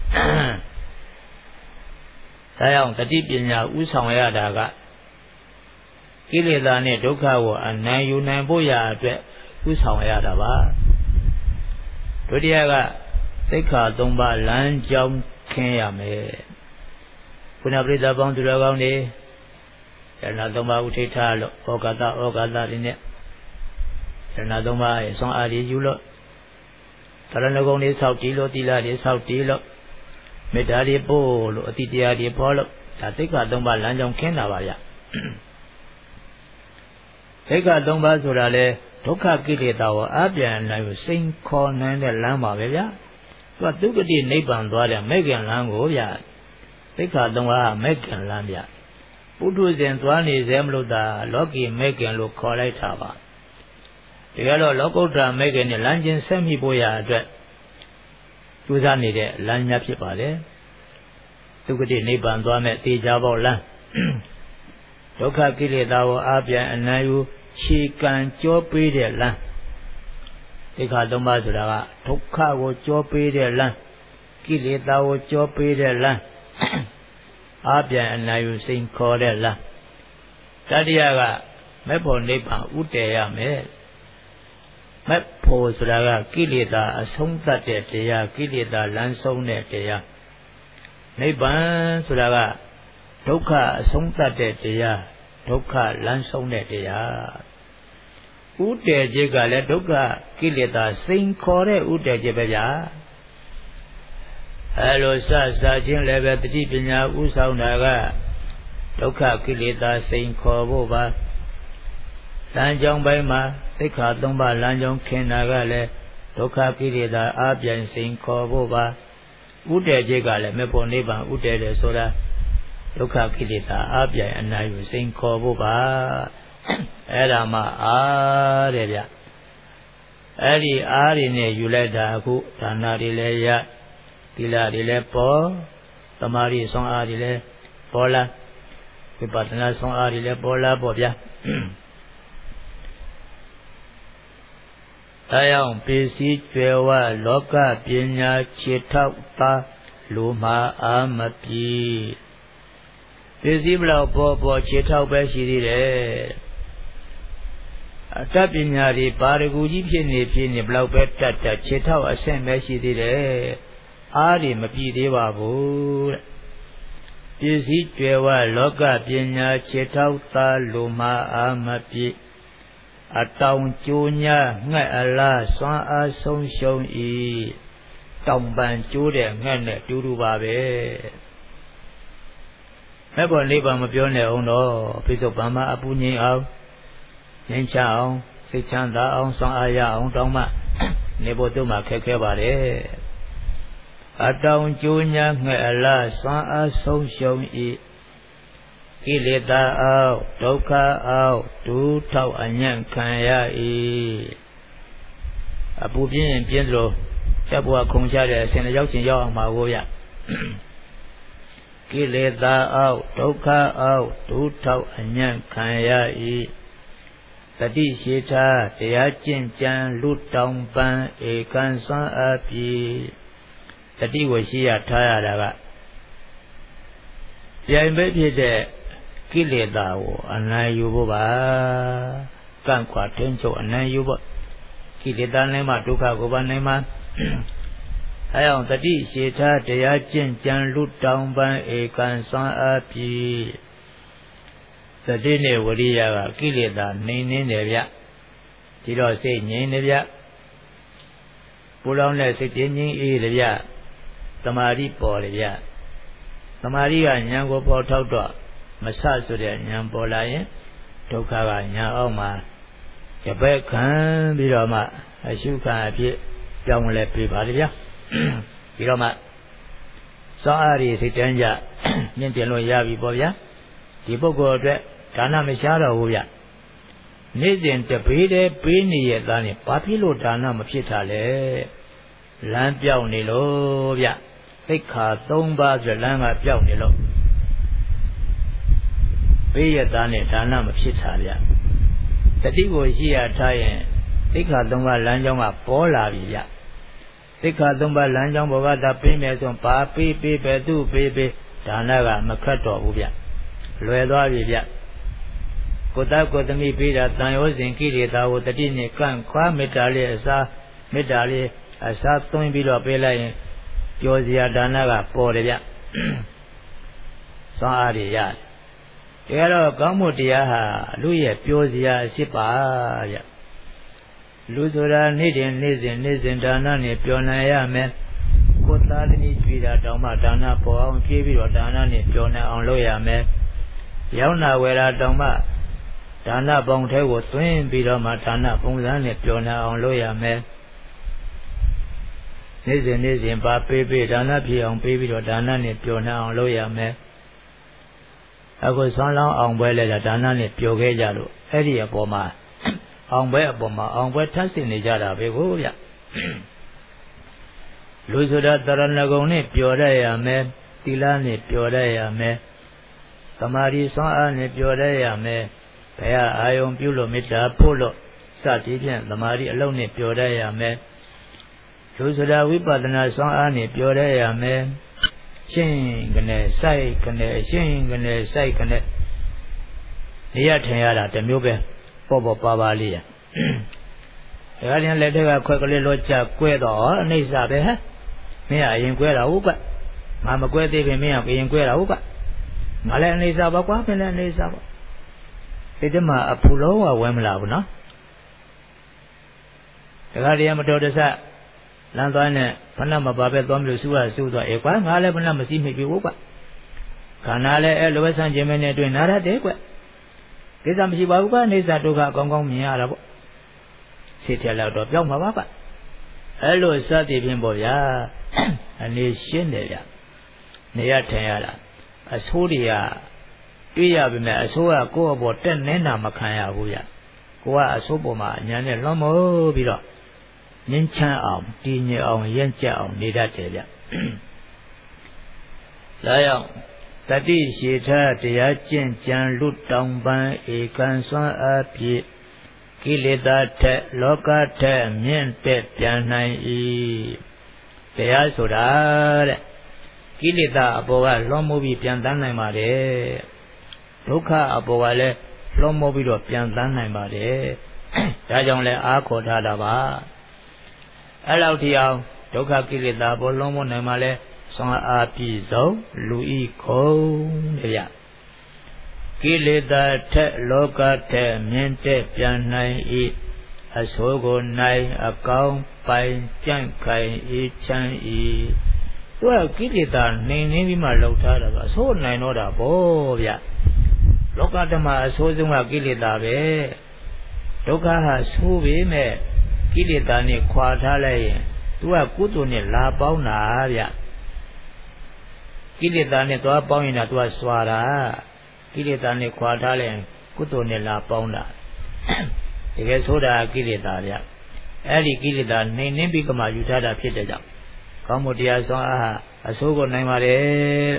ဒါကြောင့်တတိပညာဥဆောင်ရတာကကိလေသာနဲ့ဒုက္ခကိုအနံ့ယူနိုင်ဖို့ရာအတွက်ဥဆောင်ရတာပါဒုတိယကသိက္ခာသုံးပါးလမ်းကြောင်းခင်းရမယ်ခုနပရိသတ်ပေါင်းသူတော်ကောင်းတွေယန္နာသုံးပါးဥထိထားလို့ဩဃတဩဃတတွေနဲ့ယန္နာသုံးပါးရဲ့ဆွမ်းအားတွေယူလို့တရဏဂုံတွေဆောက်တည်လို့သီလတွေဆောက်တည်လို့မေတ္တာတွေပို့လို့အတိတရားတွေပေါ်လို့ဒါသိက္ခာသုံးပါးလမ်းကြောင်းခင်းတာပါဗျသိက္ခာသုံးပါးဆိုတာလေဒုက္ခကိလေသာကိုအပြန်နိုင်ကိုစိန်ခေါ်နိုင်တဲ့လမ်းပါပဲဗျာသူကဒုက္ခတိနိဗ္ဗာန်သွားတဲ့မဲ့ခင်လမ်းကိုဗျာသိက္ခာသုံးပါးကမဲ့ခင်လမ်းဗျာပုထုဇဉ်သွားနေစေမလို့သာလောကီမဲ့ခင်လို့ခေါ်လိုက်တာပါဒီကတော့လောကုတ္တရာမဲ့ခင်နဲ့လမ်းချင်းဆက်မိဖို့ရအတွက်ကြိုးစားနေတဲ့လမ်းများဖြစ်ပါတယ်ဒုက္ခတိနိဗ္ဗာန်သွားမဲ့သေချာပေါက်လမ်းဒုက္ခကိလေသာကိုအပြန်အနံ့ယူခြေကံကြောပေးတဲ့လမ်းသိက္ခာသုံးပါးဆိုတာကဒုက္ခကိုကြောပေးတဲ့လမ်းကိလေသာကိုကြောပေးတဲ့လမ်းအပြန်အနံ့ယူစိန်ခေါ်တဲ့လမ်းတတိယကမေဖို့နိဗ္ဗာန်ဥတည်ရမယ်မေဖို့ဆိုတာကကိလေသာအဆုံးသတ်တဲ့တရားကိလေသာလမ်းဆုံးတဲ့တရားနိဗ္ဗာန်ဆိုတာကဒုက္ခအဆုံးသတ်တဲ့တရားဒုက္ခလမ်းဆုံးတဲ့တရားဥတည်ခြင်းကလည်းဒုက္ခကိလေသာစိန်ခေါ်တဲ့ဥတည်ခြင်းပဲဗျာအဲလိုစစချင်းလည်းပဲတတိပညာဥဆောင်တာကဒုက္ခကိလေသာစိန်ခေါ်ဖို့ပါလမ်းကြောင်းပိုင်းမှာသိက္ခာသုံးပါးလမ်းကြောင်းခင်းတာကလည်းဒုက္ခကိလေသာအပြိုင်စိန်ခေါ်ဖို့ပါဥတည်ခြင်းကလည်းမေဖို့နိဗ္ဗာန်ဥတည်တယ်ဆိုတာဒုက္ခကိလေသာအပြိုင်အနာယူစိန်ခေါ်ဖို့ပါအဲ့ဒါမှအားတဲ့ဗျအဲ့ဒီအားတွေနဲ့ယူလိုက်တာအခုဒါနာတွေလည်းရသီလတွေလည်းပေါ်သမာဓိဆွမ်းအားတွေလည်းပေါ်လာဝိပဿနာဆွမ်းအားတွေလည်းပေါ်လာပေါ့ဗျာအဲကြောင့်ပစ္စည်းကျွယ်ဝလောကပညာခြေထောက်သားလူမှာအာမပြေပစ္စည်းဘလောက်ပေါ်ပေါ်ခြေထောက်ပဲရှိသေးတယ်အတတ်ပညာတွေပါရဂူကြီးဖြစ်နေဖြစ်နေဘလောက်ပဲတတ်တတ်ခြေထောက်အဆင့်ပဲရှိသေးတယ်အားတွေမပြည့်သေးပါဘူးတဲ့ပစ္စည်းကျွယ်ဝလောကပညာခြေထောက်သားလူမှာအာမပြေအတောင်ကျိုးညငှက်အလားစွမ်းအားဆုံးရှုံး၏တောင်ပန်ကျိုးတဲ့ငှက်နဲ့တူတူပါပဲမဲ့ပေါ်လေးပါမပြောနဲ့အောင်တော့ပိဿုပံမအပူငြိမ်အောင်ငြိမ်ချအောင်စိတ်ချမ်းသာအောင်စွမ်းအားရအောင်တောင်းမှနေဖို့တို့မှခက်ခဲပါတယ်အတောင်ကျိုးညငှက်အလားစွမ်းအားဆုံးရှုံး၏ကိလေသာအောက်ဒုက္ခအောက်ဒုထောက်အညံ့ခံရ၏အပူပြင်းရင်ပြင်းသလိုတပ်ဘဝခုံချတဲ့အစဉ်ရောက်ချင်းရောက်အောင်ပါကိုဗျကိလေသာအောက်ဒုက္ခအောက်ဒုထောက်အညံ့ခံရ၏တတိရှိတာတရားကျင့်ကြံလူတောင်ပန်းဧကံစွမ်းအပ်ပြီးတတိကိုရှိရထားရတာကပြိုင်ပဲဖြစ်တဲ့ကိလေသာကိုအနိုင်ယူဖို့ပါကန့်ခွာထိန်းချုပ်အနိုင်ယူဖို့ကိလေသာနိုင်မှဒုက္ခကိုပါနိုင်မှအဲအောင်တတိရှေထားတရားကျင့်ကြံလူတောင်ပန်းဧကန်စွမ်းအားဖြင့်သတိနဲ့ဝရိယကကိလေသာနှိမ်နှင်းတယ်ဗျဒီတော့စိတ်ငြိမ်တယ်ဗျပူလောင်တဲ့စိတ်ငြိမ်အေးတယ်ဗျသမာဓိပေါ်တယ်ဗျသမာဓိကဉာဏ်ကိုပေါ်ထောက်တော့မဆဆိုတဲ့ဉာဏ်ပေါ်လာရင်ဒုက္ခကဉာဏ်အောက်မှာရပဲခံပြီးတော့မှအရှုခံအဖြစ်ကြောင်းလဲပြပါလေဗျပြီးတော့မှစောအားရစိတ်တန်းကြမြင့်တင်လို့ရပြီပေါ့ဗျာဒီပုဂ္ဂိုလ်အတွက်ဒါနမရှားတော့ဘူးဗျနေ့စဉ်တပေးတဲ့ပေးနေရသားနဲ့ဘာဖြစ်လို့ဒါနမဖြစ်တာလဲလမ်းပြောင်းနေလို့ဗျသိက္ခာ၃ပါးဆိုလမ်းကပြောင်းနေလို့ပေးရသားနဲ့ဒါနမဖြစ်တာဗျတတိကိုရှိရထားရင်သိက္ခာ၃ပါးလမ်းကြောင်းကပေါ်လာပြီဗျသိက္ခာ၃ပါးလမ်းကြောင်းဘောကသာပေးမယ်ဆိုဘာပေးပေးပဲသူ့ပေးပေးဒါနကမခတ်တော့ဘူးဗျလွယ်သွားပြီဗျကိုယ်သားကိုယ်သမီးပေးတာတန်ရောစဉ်ကိလေသာကိုတတိနဲ့ကန့်ခွာမေတ္တာလေးအစားမေတ္တာလေးအစားသွင်းပြီးတော့ပေးလိုက်ရင်ကြောစရာဒါနကပေါ်တယ်ဗျစွမ်းအားတွေရတယ်ဒါကတော့ကောင်းမှုတရားဟာလူရဲ့ပြောစရာအစ်ပါဗျလူဆိုတာနေ့တင်နေ့စဉ်နေ့စဉ်ဒါနနဲ့ပြောနိုင်ရမယ်ကိုယ်သားသမီးကြွေတာတောင်မှဒါနပေါ်အောင်ပြေးပြီးတော့ဒါနနဲ့ပြောနိုင်အောင်လုပ်ရမယ်ရောက်နာဝယ်တာတောင်မှဒါနပုံထဲကိုသွင်းပြီးတော့မှဒါနပုံစံနဲ့ပြောနိုင်အောင်လုပ်ရမယ်နေ့စဉ်နေ့စဉ်ပါပေးပေးဒါနဖြစ်အောင်ပေးပြီးတော့ဒါနနဲ့ပြောနိုင်အောင်လုပ်ရမယ်အခုဆွမ်းလောင်းအောင်ပွဲလဲတာဒါနနဲ့ပြောခဲ့ကြလို့အဲ့ဒီအပေါ်မှာအောင်ပွဲအပေါ်မှာအောင်ပွဲထပ်ဆင်နေကြတာပဲကိုဗျလူဆိုတာတရဏဂုံနဲ့ပြောရရမယ်သီလနဲ့ပြောရရမယ်သမာဓိစွမ်းအားနဲ့ပြောရရမယ်ဘုရားအာယုံပြုလို့မေတ္တာပို့လို့စသည်ဖြင့်သမာဓိအလုံးနဲ့ပြောရရမယ်လူဆိုတာဝိပဿနာစွမ်းအားနဲ့ပြောရရမယ်ရှင်းကနေစိုက်ကနေရှင်းကနေစိုက်ကနေနေရထင်ရတာတမျိုးပဲပေါ်ပေါ်ပါပါလေးရဒါကြရင်လက်ထက်ကခွက်ကလေးလောချကွဲတော့အနိစ္စပဲဟဲ့မင်းအရင်ကွဲတာဟုတ်ကငါမကွဲသေးပြီမင်းကရင်ကွဲတာဟုတ်ကငါလည်းအနိစ္စပါကွာမင်းလည်းအနိစ္စပါဒီတမှာအဖူလုံးကဝဲမလာဘူးနော်ဒါကြရင်မတော်တဆလမ်းသွားနဲ့ဖဏမပါပဲသွားမလို့စူးရစူးသွားအေကွာငါလည်းဖဏမစီးမိပြီဟုတ်ကခန္ဓာလည်းအဲလိုပဲဆန့်ကျင်မနဲ့တွေ့နာရတယ်ကွကိစ္စမရှိပါဘူးကွာအိဋ္ဌဒုက္ခအကောင်းကောင်းမြင်ရတာပေါ့စိတ်ထဲလောက်တော့ပြောင်းမှာပါကွအဲ့လိုစသည်ဖြင့်ပေါ့ဗျာအနေရှင်းတယ်ဗျနေရထင်ရတာအဆိုးတွေကတွေ့ရပြီမဲ့အဆိုးကကိုယ့်အပေါ်တက်နေတာမခံရဘူးဗျကိုကအဆိုးပေါ်မှာညာနဲ့လွန်မို့ပြီးတော့ငင်းချမ်းအောင်တည်ငြိမ်အောင်ရင့်ကျက်အောင်နေတတ်တယ်ဗျဒါကြောင့်တတိရှိထားတရားကျင့်ကြံလူတောင်ပန်းဧကန်စွမ်းအားဖြင့်ကိလေသာထက်လောကထက်မြင့်တက်ပြန်နိုင်၏တရားဆိုတာတဲ့ကိလေသာအပေါ်ကလွန်မိုးပြီးပြန်တန်းနိုင်ပါတယ်ဒုက္ခအပေါ်ကလည်းလွန်မိုးပြီးတော့ပြန်တန်းနိုင်ပါတယ်ဒါကြောင့်လည်းအားခေါ်ထားတာပါအဲ့လောက်ထိအောင်ဒုက္ခကိလေသာပေါ်လွန်မိုးနိုင်မှလည်းစွမ်းအားပြည့်စုံလူဤခုံတဲ့ဗျကိလေသာထက်လောကထက်မြင့်တက်ပြန်နိုင်၏အဆိုးကိုနိုင်အကောင်းပိုင်ကြန့်ခိုင်ဤချမ်း၏သူကကိလေသာနှိမ်နှင်းပြီးမှလှုပ်ထားတာကအဆိုးနိုင်တော့တာပေါ့ဗျလောကဓမ္မအဆိုးဆုံးကကိလေသာပဲဒုက္ခဟာဆိုးပေမဲ့ကိလေသာနဲ့ခွာထားလိုက်ရင်သူကကုသိုလ်နဲ့လာပေါင်းတာဗျကိလေသာနဲ့သွားပေါင်းရင်တော့သူကစွာတာကိလေသာနဲ့ခွာထားလိုက်ရင်ကုသိုလ်နဲ့လာပေါင်းတာတကယ်ဆိုတာကိလေသာဗျအဲ့ဒီကိလေသာနှိမ်နှင်းပြီးကမှယူထားတာဖြစ်တဲ့ကြောင့်ကောင်းမှုတရားစွမ်းအားအဆိုးကိုနိုင်ပါတယ်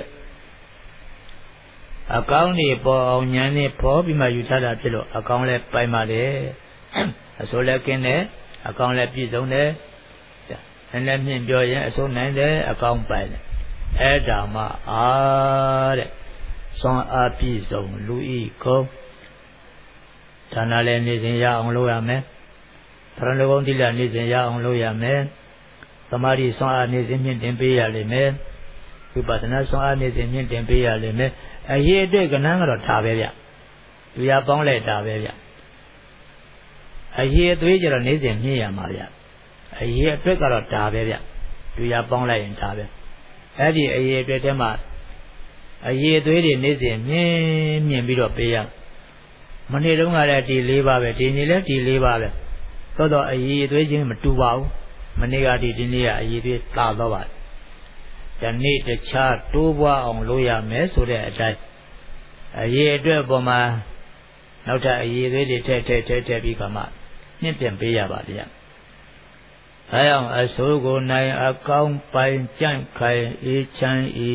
အကောင်းနေပေါ်အောင်ဉာဏ်နဲ့ပေါ်ပြီးမှယူထားတာဖြစ်လို့အကောင်းလဲပိုင်ပါတယ်အဆိုးလဲကင်းတယ်အကောင်းလဲပြည့်စုံတယ်နည်းနည်းမြင့်ပြောရင်အဆိုးနိုင်တယ်အကောင်းပိုင်တယ်အဲ့ဒါမှအားတဲ့စွမ်းအားပြည့်စုံလူဤခုံဒါနလည်းနေစဉ်ရအောင်လုပ်ရမယ်ပရဏဂုံတိလနေစဉ်ရအောင်လုပ်ရမယ်သမာဓိဆွမ်းအားနေစဉ်မြင့်တင်ပေးရလိမ့်မယ်ဝိပဿနာဆွမ်းအားနေစဉ်မြင့်တင်ပေးရလိမ့်မယ်အရေးအတွက်ကဏ္ဍကတော့ထားပဲဗျသူရပေါင်းလိုက်တာပဲဗျအရေးအသွေးကြတော့နေစဉ်မြင့်ရမှာဗျအရေးအတွက်ကတော့ဒါပဲဗျသူရပေါင်းလိုက်ရင်ဒါပဲအဲ့ဒီအရေးအတွက်ထဲမှာအရေးအသွေးတွေနေစဉ်မြင့်မြင့်ပြီးတော့ပေးရမနေ့တုန်းကလည်းဒီ၄ပါးပဲဒီနေ့လည်းဒီ၄ပါးပဲသို့တော့အရေးအသွေးချင်းမတူပါဘူးမနေ့ကဒီဒီနေ့ကအရေးအသွေးသာတော့ပါတယ်ဒီနေ့တခြားတိုးပွားအောင်လုပ်ရမယ်ဆိုတဲ့အတိုင်းအရေးအတွက်ပေါ်မှာနောက်ထပ်အရေးအသွေးတွေထည့်ထည့်ထည့်ထည့်ပြီးခါမှမြင့်တင်ပေးရပါဗျာအဲအောင်အစိုးကိုနိုင်အကောင်းပိုင်ကြန့်ခိုင်အေးချမ်းဤ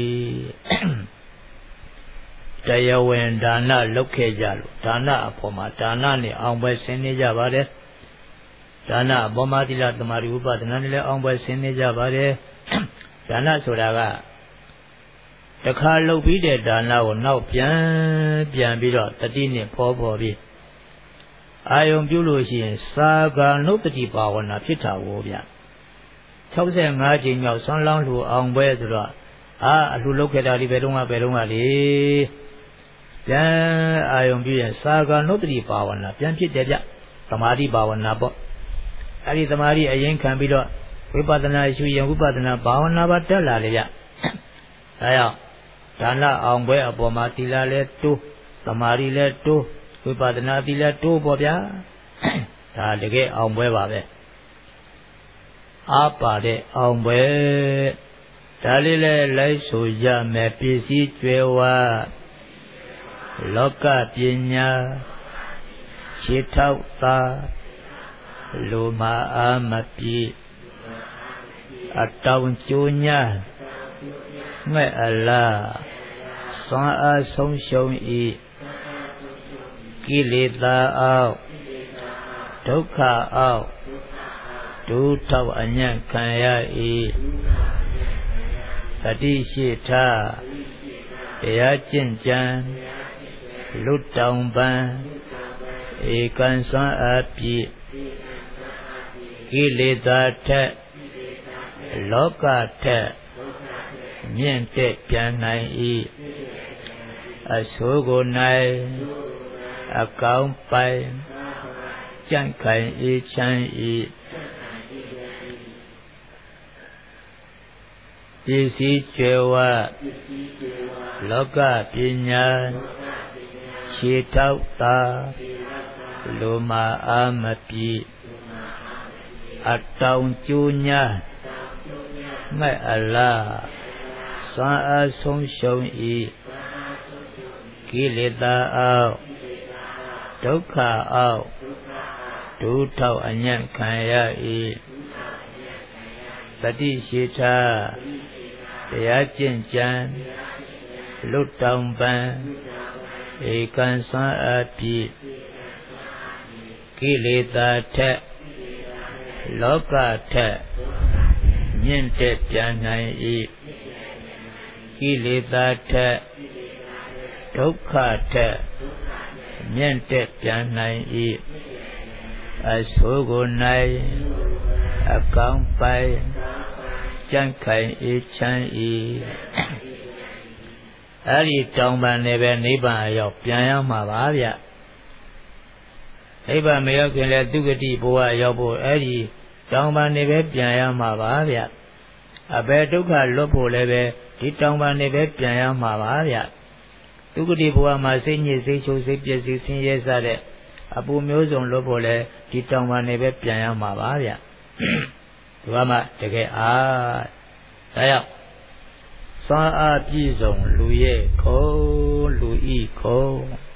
တရားဝင်ဒါနလုပ်ခဲ့ကြလို့ဒါနအပေါ်မှာဒါနနဲ့အောင်ပွဲဆင်းနေကြပါတယ်ဒါနအပေါ်မှာသီလသမာဓိဥပဒနာနဲ့လည်းအောင်ပွဲဆင်းနေကြပါတယ်ဒါနဆိုတာကတခါလုပ်ပြီးတဲ့ဒါနကိုနောက်ပြန်ပြန်ပြီးတော့တတိနဲ့ဖောဖောပြီးအာယုံပြုလို့ရှိရင်သာဂာနုပတိပါဝနာဖြစ်တာကိုဗျ၆၅ကြိမ်မြောက်ဆွမ်းလောင်းလူအောင်ပွဲဆိုတော့အာအလှလုတ်ခဲ့တာဒီဘယ်တော့မှဘယ်တော့မှလေပြန်အာယုံပြုရင်သာဂာနုပတိပါဝနာပြန်ဖြစ်တယ်ဗျသမာဓိပါဝနာပေါ့အဲ့ဒီသမာဓိအရင်ခံပြီးတော့ဝိပဿနာရှုရင်ဝိပဿနာဘာဝနာပါတက်လာလေဗျအဲကြောင့်ဒါနအောင်ပွဲအပေါ်မှာသီလလည်းတိုးသမာဓိလည်းတိုးဝိပဿနာသီလတိုးပေါ့ဗျာဒါတကယ်အောင်ပွဲပါပဲအားပါတဲ့အောင်ပွဲဒါလေးလည်းလိုက်ဆိုရမယ်ပစ္စည်းကျွယ်ဝလောကပညာခြေထောက်သာလူမအားမပြေအတောင်ကျိုးညာငဲ့အလားစွမ်းအားဆုံးရှုံးဤကိလေသာအောက်ဒုက္ခအောက်ဒုထောက်အညံ့ခံရ၏တတိရှိထားတရားကျင့်ကြံလွတ်တောင်ပန်းဧကံစွမ်းအားဖြင့်ကိလေသာထက်လောကထက်မြင့်တက်ပြန်နိုင်၏အဆိုးကို၌အကောင်းပိုင်ကြန့်ခိုင်အေးချမ်း၏ပစ္စည်းကျွယ်ဝလောကပညာခြေထောက်သာလူမအားမပြေအတောင်ကျိုးညာငဲ့အလားစွမ်းအားဆုံးရှုံး၏ကိလေသာအောက်ဒုက္ခအောက်ဒုထောက်အညံ့ခံရ၏တတိရှိထားတရားကျင့်ကြံလွတ်တောင်ပန်းဧကံစွမ်းအားဖြင့်ကိလေသာထက်လောကထက်မြင့်တက်ပြန်နိုင်၏ကိလေသာထက်ဒုက္ခထက်မြင့်တက်ပြန်နိုင်၏အဆိုးကို၌အကောင်းပိုင်ကြန့်ခိုင်အေးချမ်း၏အဲ့ဒီတောင်ပန်နဲ့ပဲနိဗ္ဗာန်ရောက်ပြန်ရမှာပါဗျနိဗ္ဗာန်မရောက်ခင်လည်းသူဂတိဘဝရောက်ဖို့အဲ့ဒီတောင်ပန်နဲ့ပဲပြန်ရမှာပါဗျအဘယ်ဒုက္ခလွတ်ဖို့လည်းပဲဒီတောင်ပန်နဲ့ပဲပြန်ရမှာပါဗျသူဂတိဘဝမှာစိတ်ညစ်စိတ်ရှုပ်စိတ်ပြည့်စိတ်ဆင်းရဲစတဲ့အပူမျိုးစုံလွတ်ဖို့လည်းဒီတောင်ပန်နဲ့ပဲပြန်ရမှာပါဗျဒီမှာမှတကယ်အားဒါကြောင့်စွမ်းအားပြည့်စုံလူရဲ့ခုံလူဤခုံ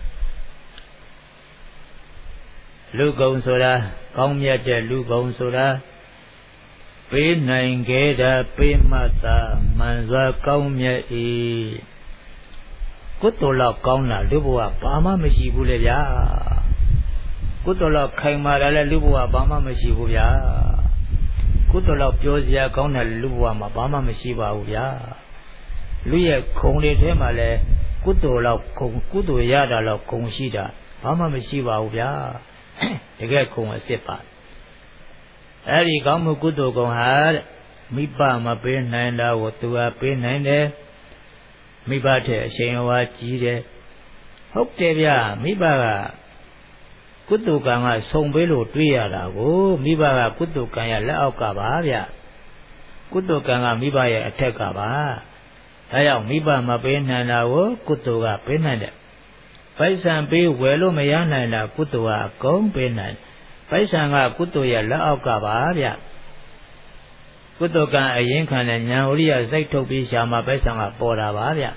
လူကုံဆိုတာကောင်းမြတ်တဲ့လူကုံဆိုတာပေးနိုင်ခဲ့တာပေးမှတ်တာမှန်စွာကောင်းမြတ်၏ကုသိုလ်လောက်ကောင်းတာလူဘဝဘာမှမရှိဘူးလေဗျာကုသိုလ်လောက်ခိုင်မာတာလည်းလူဘဝဘာမှမရှိဘူးဗျာကုသိုလ်လောက်ပြောစရာကောင်းတဲ့လူဘဝမှာဘာမှမရှိပါဘူးဗျာလူရဲ့ခုံတွေထဲမှာလည်းကုသိုလ်လောက်ခုံကုသိုလ်ရတာလောက်ခုံရှိတာဘာမှမရှိပါဘူးဗျာတကယ်ခုံအစ်စ်ပါအဲ့ဒီကောင်းမှုကုသိုလ်ကုံဟာမိဘမပေးနိုင်တာကိုသူဟာပေးနိုင်တယ်မိဘတဲ့အရှင်ဝါကြီးတယ်ဟုတ်တယ်ဗျမိဘကကုသိုလ်ကံကဆုံပေးလို့တွေးရတာကိုမိဘကကုသိုလ်ကံရလက်အောက်ကပါဗျကုသိုလ်ကံကမိဘရဲ့အထက်ကပါဒါကြောင့်မိဘမပေးနိုင်တာကိုကုသိုလ်ကပေးနိုင်တယ်ပိုက်ဆံပေးဝယ်လို့မရနိုင်တာကုသိုလ်ကအကုန်ပေးနိုင်ပိုက်ဆံကကုသိုလ်ရဲ့လက်အောက်ကပါဗျကုသိုလ်ကံအရင်ခံတဲ့ဉာဏ်ဝိရိယစိတ်ထုတ်ပြီးရှာမှာပိုက်ဆံကပေါ်တာပါဗျ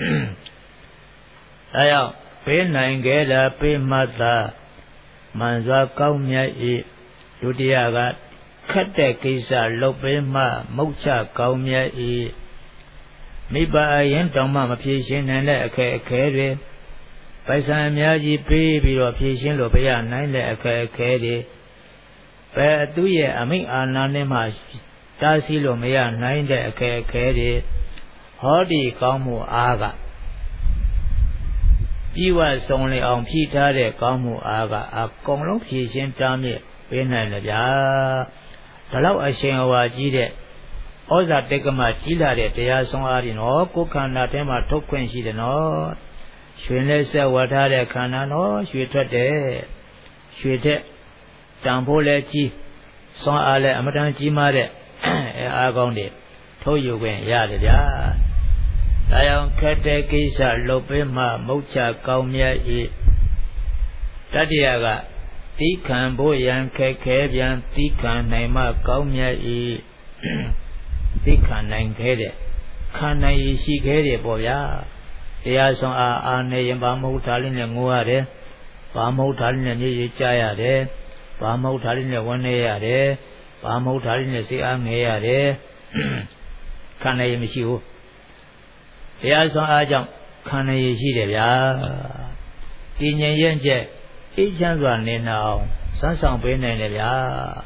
ဒါကြောင့်ပေးနိုင်ခဲ့တာပေးမှတ်သာမှန်စွာကောင်းမြတ်၏ဒုတိယကခက်တဲ့ကိစ္စလုပ်ပေးမှမုတ်ချကောင်းမြတ်၏မိဘအရင်တောင်မှမဖြေရှင်းနိုင်တဲ့အခက်အခဲတွေပိုက်ဆံအများကြီးပေးပြီးတော့ဖြေရှင်းလို့မရနိုင်တဲ့အခက်အခဲတွေပဲသူရဲ့အမိန့်အာဏာနဲ့မှတားဆီးလို့မရနိုင်တဲ့အခက်အခဲတွေဟောဒီကောင်းမှုအားကပြီးဝဆုံးလေအောင်ဖြည့်ထားတဲ့ကောင်းမှုအားကအကုန်လုံးဖြည့်ရှင်းတားမြစ်ပေးနိုင်တယ်ဗျာဒါတော့အရှင်ဟောကြီးတဲ့ဩဇာတေကမကြီးလာတဲ့တရားဆုံးအားဖြင့်နော်ကိုယ်ခန္ဓာထဲမှာထုတ်ခွင့်ရှိတယ်နော်ရွှေနဲ့ဆက်ဝတ်ထားတဲ့ခန္ဓာနော်ရွှေထွက်တယ်ရွှေတဲ့တန်ဖိုးလည်းကြီးစွမ်းအားလည်းအမတန်ကြီးမားတဲ့အဲအားကောင်းတယ်ထုတ်ယူခွင့်ရတယ်ဗျာဒါကြောင့်ခက်တဲ့ကိစ္စလုပ်ပေးမှမုတ်ချကောင်းမြတ်၏တတိယကတိခံဖို့ရန်ခက်ခဲပြန်တိခံနိုင်မှကောင်းမြတ်၏တိခံနိုင်ခဲ့တဲ့ခံနိုင်ရရှိခဲ့တယ်ပေါ့ဗျာတရားဆောင်အားအားနေရင်ဘာမဟုတ်တာလေးနဲ့ငိုရတယ်ဘာမဟုတ်တာလေးနဲ့မြေကြီးကြားရတယ်ဘာမဟုတ်တာလေးနဲ့ဝန်းနေရတယ်ဘာမဟုတ်တာလေးနဲ့စိတ်အားငယ်ရတယ်ခံနိုင်ရမရှိဘူးတရားဆောင်အားကြောင့်ခံနိုင်ရရှိတယ်ဗျာတည်ငြိမ်ရဲ့ကျက်အေးချမ်းစွာနေနိုင်အောင်စမ်းဆောင်ပေးနိုင်တယ်ဗျာ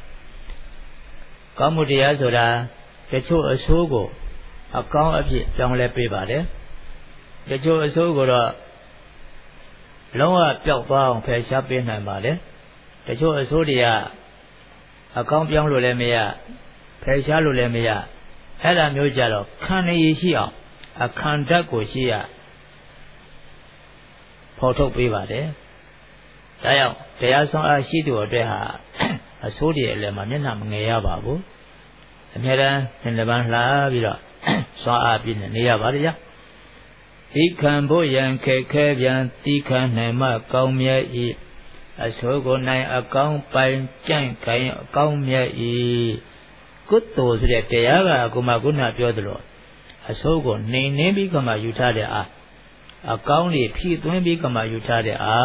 ကောင်းမှုတရားဆိုတာတချို့အဆိုးကိုအကောင်းအဖြစ်ပြောင်းလဲပေးပါတယ်တချို့အဆိုးကိုတော့လုံးဝပျောက်သွားအောင်ဖယ်ရှားပေးနိုင်ပါတယ်တချို့အဆိုးတွေကအကောင်းပြောင်းလို့လည်းမရဖယ်ရှားလို့လည်းမရအဲ့ဒါမျိုးကြတော့ခံရရှိအောင်အခန္ဓာကိုရှိရဖော်ထုတ်ပေးပါတယ်ဒါကြောင့်တရားဆောင်အားရှိသူအတွက်ဟာအဆိုးတွေအလည်းမှာမျက်နှာမငယ်ရပါဘူးအမြဲတမ်းသင်္လပန်းလှပြီးတော့စွာအားပြည့်နေရပါတယ်ဗျာတိခံဖို့ရန်ခက်ခဲပြန်တိခံနိုင်မှကောင်းမြတ်၏အဆိုးကိုနိုင်အကောင်းပိုင်ကြန့်ခိုင်အကောင်းမြတ်၏ကုသိုလ်ဆိုတဲ့တရားကအခုမှခုနပြောသလိုအဆိုးကိုနှိမ်နှင်းပြီးကမှယူထားတဲ့အာအကောင်းတွေဖြည့်သွင်းပြီးကမှယူထားတဲ့အာ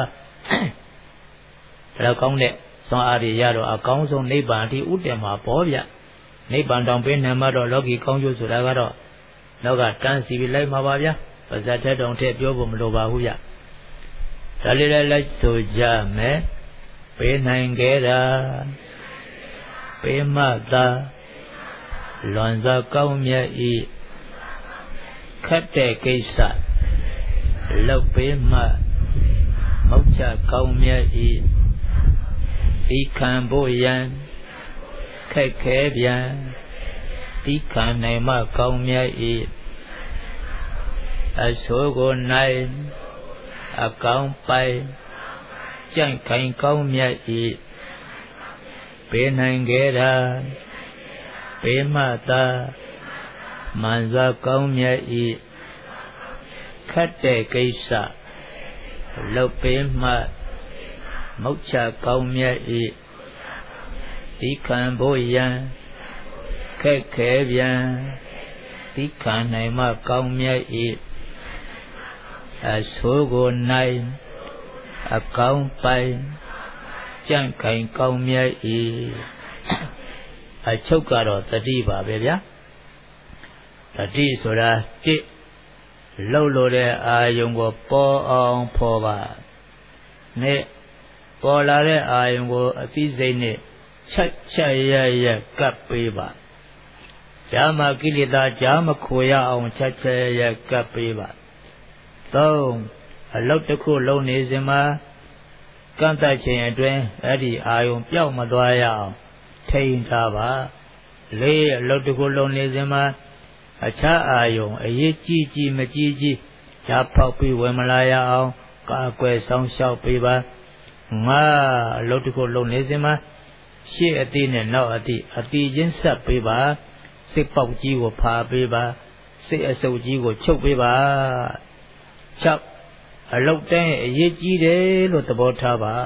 ဒါကောင်းတဲ့စွမ်းအားတွေရတော့အကောင်းဆုံးနိဗ္ဗာန်ဒီဥတ္တမှာပေါ်ဗျနိဗ္ဗာန်တောင်ပေးနိုင်မှတော့လောကီကောင်းကျိုးဆိုတာကတော့လောကတန်းစီပြီးလိုက်မှာပါဗျာပါဇတ်ထဲတောင်ထည့်ပြောဖို့မလိုပါဘူးဗျဒါလေးလည်းလိုက်ဆိုကြမယ်ပေးနိုင်ခဲ့တာပေးမှသာလွန်စွာကောင်းမြတ်၏ခက်တဲ့ကိစ္စလုပ်ပေးမှမုတ်ချကောင်းမြတ်၏ဒီခံဖို့ရန်ခက်ခဲပြန်ဒီခံနိုင်မှကောင်းမြတ်၏အဆိုးကိုနိုင်အကောင်းပိုင်ကြန့်ခိုင်ကောင်းမြတ်၏ပေးနိုင်ခဲ့တာပေးမှသာမှန်စွာကောင်းမြတ်၏ခက်တဲ့ကိစ္စလုပ်ပေးမှမုတ်ချကောင်းမြတ်၏ဒီခံဖို့ရန်ခက်ခဲပြန်ဒီခံနိုင်မှကောင်းမြတ်၏အဆိုးကိုနိုင်အကောင်းပိုင်ကြန့်ခိုင်ကောင်းမြတ်၏အချုပ်ကတော့တတိပါပဲဗျာတတိဆိုတာတစ်လှုပ်လို့တဲ့အာယုံကိုပေါ်အောင်ဖော်ပါနဲ့ပေါ်လာတဲ့အာယုံကိုအသိစိတ်နဲ့ချက်ချက်ရရကပ်ပေးပါဈာမကိလေသာဈာမခိုရအောင်ချက်ချက်ရကပ်ပေးပါသုံးအလုတ်တစ်ခုလုံးနေစဉ်မှာကန့်တတ်ခြင်းအတွင်းအဲ့ဒီအာယုံပျောက်မသွားရအောင်ထိန်းထားပါလေးအလုပ်တစ်ခုလုံးနေစဉ်မှာအခြားအာယုံအရေးကြီးကြီးမကြီးကြီးဈာဖောက်ပြီးဝင်မလာရအောင်ကာကွယ်ဆောင်ရှောက်ပေးပါငါအလုပ်တစ်ခုလုံးနေစဉ်မှာရှေ့အတိနဲ့နောက်အတိအတိချင်းဆက်ပေးပါစိတ်ပေါက်ကြီးကိုဖာပေးပါစိတ်အဆုပ်ကြီးကိုချုပ်ပေးပါ၆အလုတ်တိုင်းအရေးကြီးတယ်လို့သဘောထားပါ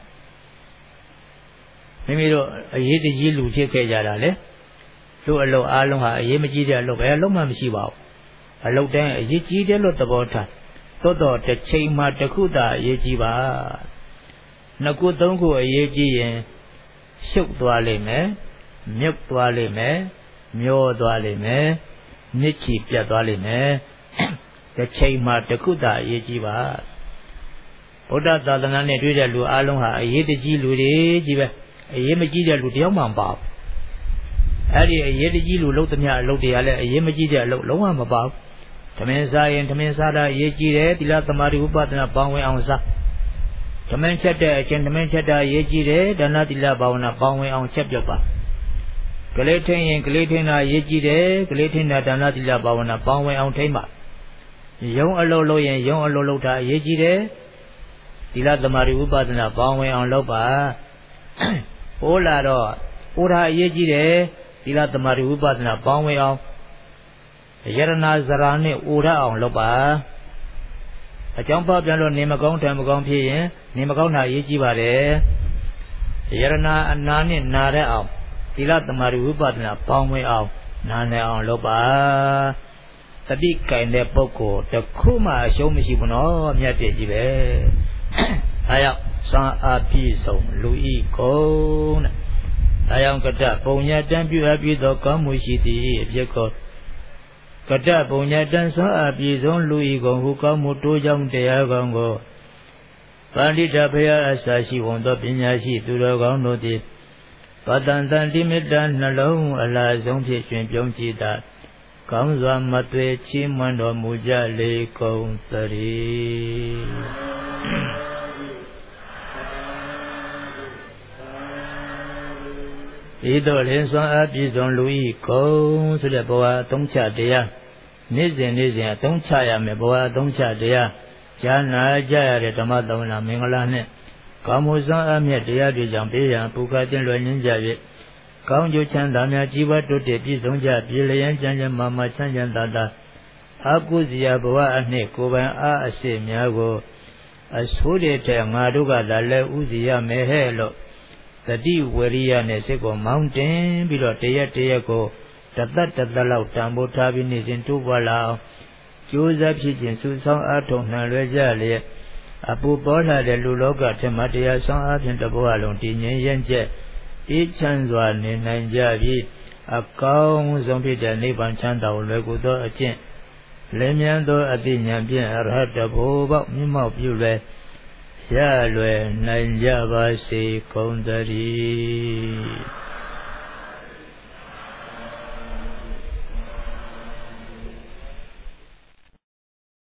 မိမိတို့အရေးတကြီးလူဖြစ်ခဲ့ကြတာလေလူအလုတ်အားလုံးဟာအရေးမကြီးတဲ့အလုတ်ပဲအလုတ်မှမရှိပါဘူးအလုတ်တိုင်းအရေးကြီးတယ်လို့သဘောထားသို့တော်တစ်ချိန်မှတစ်ခုသာအရေးကြီးပါနှစ်ခုသုံးခုအရေးကြီးရင်ရှုပ်သွားလိမ့်မယ်မြုပ်သွားလိမ့်မယ်မျောသွားလိမ့်မယ်မြစ်ချီပြတ်သွားလိမ့်မယ်တစ်ချိန်မှတစ်ခုသာအရေးကြီးပါဗုဒ္ဓသာသနာနဲ့တွေ့တဲ့လူအလုံးဟာအရေးတကြီးလူတွေကြီးပဲအရေးမကြီးတဲ့လူတယောက်မှမပါဘူးအဲ့ဒီအရေးတကြီးလူလုံးသမျှအလုပ်တွေကလည်းအရေးမကြီးတဲ့အလုပ်လုံးဝမပါဘူးဓမင်းစားရင်ဓမင်းစားတာအရေးကြီးတယ်သီလသမာဓိဥပဒနာပေါင်းဝင်အောင်စားဓမင်းချက်တဲ့အချင်းဓမင်းချက်တာအရေးကြီးတယ်ဒါနသီလဘာဝနာပေါင်းဝင်အောင်ချက်ပြတ်ပါကလေးထင်းရင်ကလေးထင်းတာအရေးကြီးတယ်ကလေးထင်းတာဒါနသီလဘာဝနာပေါင်းဝင်အောင်ထိမ့်ပါယုံအလုပ်လုပ်ရင်ယုံအလုပ်လုပ်တာအရေးကြီးတယ်သီလသမာဓိဥပဒနာပေါင်းဝင်အောင်လုပ်ပါပိုးလာတော့ပိုးတာအရေးကြီးတယ်သီလသမာဓိဥပဒနာပေါင်းဝင်အောင်ယရနာဇရာနဲ့အိုရအောင်လုပ်ပါအကြောင်းပေါပြန်လို့နေမကောင်းတယ်မကောင်းဖြစ်ရင်နေမကောင်းတာအရေးကြီးပါတယ်ယရနာအနာနဲ့နာရအောင်သီလသမာဓိဝိပဿနာပေါင်းဝင်အောင်နားလည်အောင်လုပ်ပါတတိကင်တဲ့ပုဂ္ဂိုလ်တစ်ခုမှအရှုံးမရှိဘူးနော်မြတ်တည်းကြီးပဲအဲကြောင့်သာအပြည့်စုံလူဤကုန်တဲ့အဲကြောင့်ကတ္တပုံညာတံပြုအပ်ပြီးသောကောင်းမှုရှိသည်အဖြစ်ကိုကတ္တပုံညာတံသောအပြည့်စုံလူဤကုန်ဟုကောင်းမှုတိုးကြောင့်တရားကောင်းကိုပန္တိတဘုရားအစာရှိဝန်သောပညာရှိသူတော်ကောင်းတို့သည်ပတန်တန်တိမေတ္တာနှလုံးအလားဆုံးဖြင့်ရှင်ပြုံးကြည်သာကောင်းစွာမသွေချီးမွမ်းတော်မူကြလေကုန်သတည်းဤသို့လင်းစွာအပြည့်စုံလူဤကုန်ဆိုတဲ့ဘဝအသုံးချတရားနေ့စဉ်နေ့စဉ်အသုံးချရမယ်ဘဝအသုံးချတရားဉာဏ်နာကြရတဲ့ဓမ္မသဝနာမင်္ဂလာနှင့်ကောင်းမှုစွမ်းအမြတ်တရားတွေကြောင့်ပေးရန်ပုခတ်တင်လွယ်ရင်းကြ၍ကောင်းကျိုးချမ်းသာများကြီးပွားတိုးတက်ပြည့်စုံကြပြည်လျက်ချမ်းချမ်းမာမာချမ်းချမ်းသာသာအကုဇီယဘဝအနှင့်ကိုယ်ပိုင်အားအစစ်များကိုအဆိုးတဲ့တဲ့ငါတို့ကသာလဲဥစီရမယ်ဟဲ့လို့တတိဝရိယနဲ့စိတ်ကိုမောင်းတင်ပြီးတော့တရက်တရက်ကိုတသက်တသက်လောက်တန်ဖိုးထားပြီးနေစဉ်တိုးပွားလာအောင်ကြိုးစားဖြစ်ခြင်းစုဆောင်အားထုတ်နှံလွယ်ကြလျက်အပူပေါ်လာတဲ့လူလောကထက်မှတရားဆောင်အားဖြင့်တဘဝလုံးတည်ငြိမ်ရင့်ကျက်အေးချမ်းစွာနေနိုင်ကြပြီးအကောင်းဆုံးဖြစ်တဲ့နိဗ္ဗာန်ချမ်းသာကိုလွယ်ကူသောအကျင့်လင်းမြန်သောအသိဉာဏ်ဖြင့်အရဟတဘိုးပေါက်မြတ်မောက်ပြုလွယ်ရလွယ်နိုင်ကြပါစေကုန်သတည်း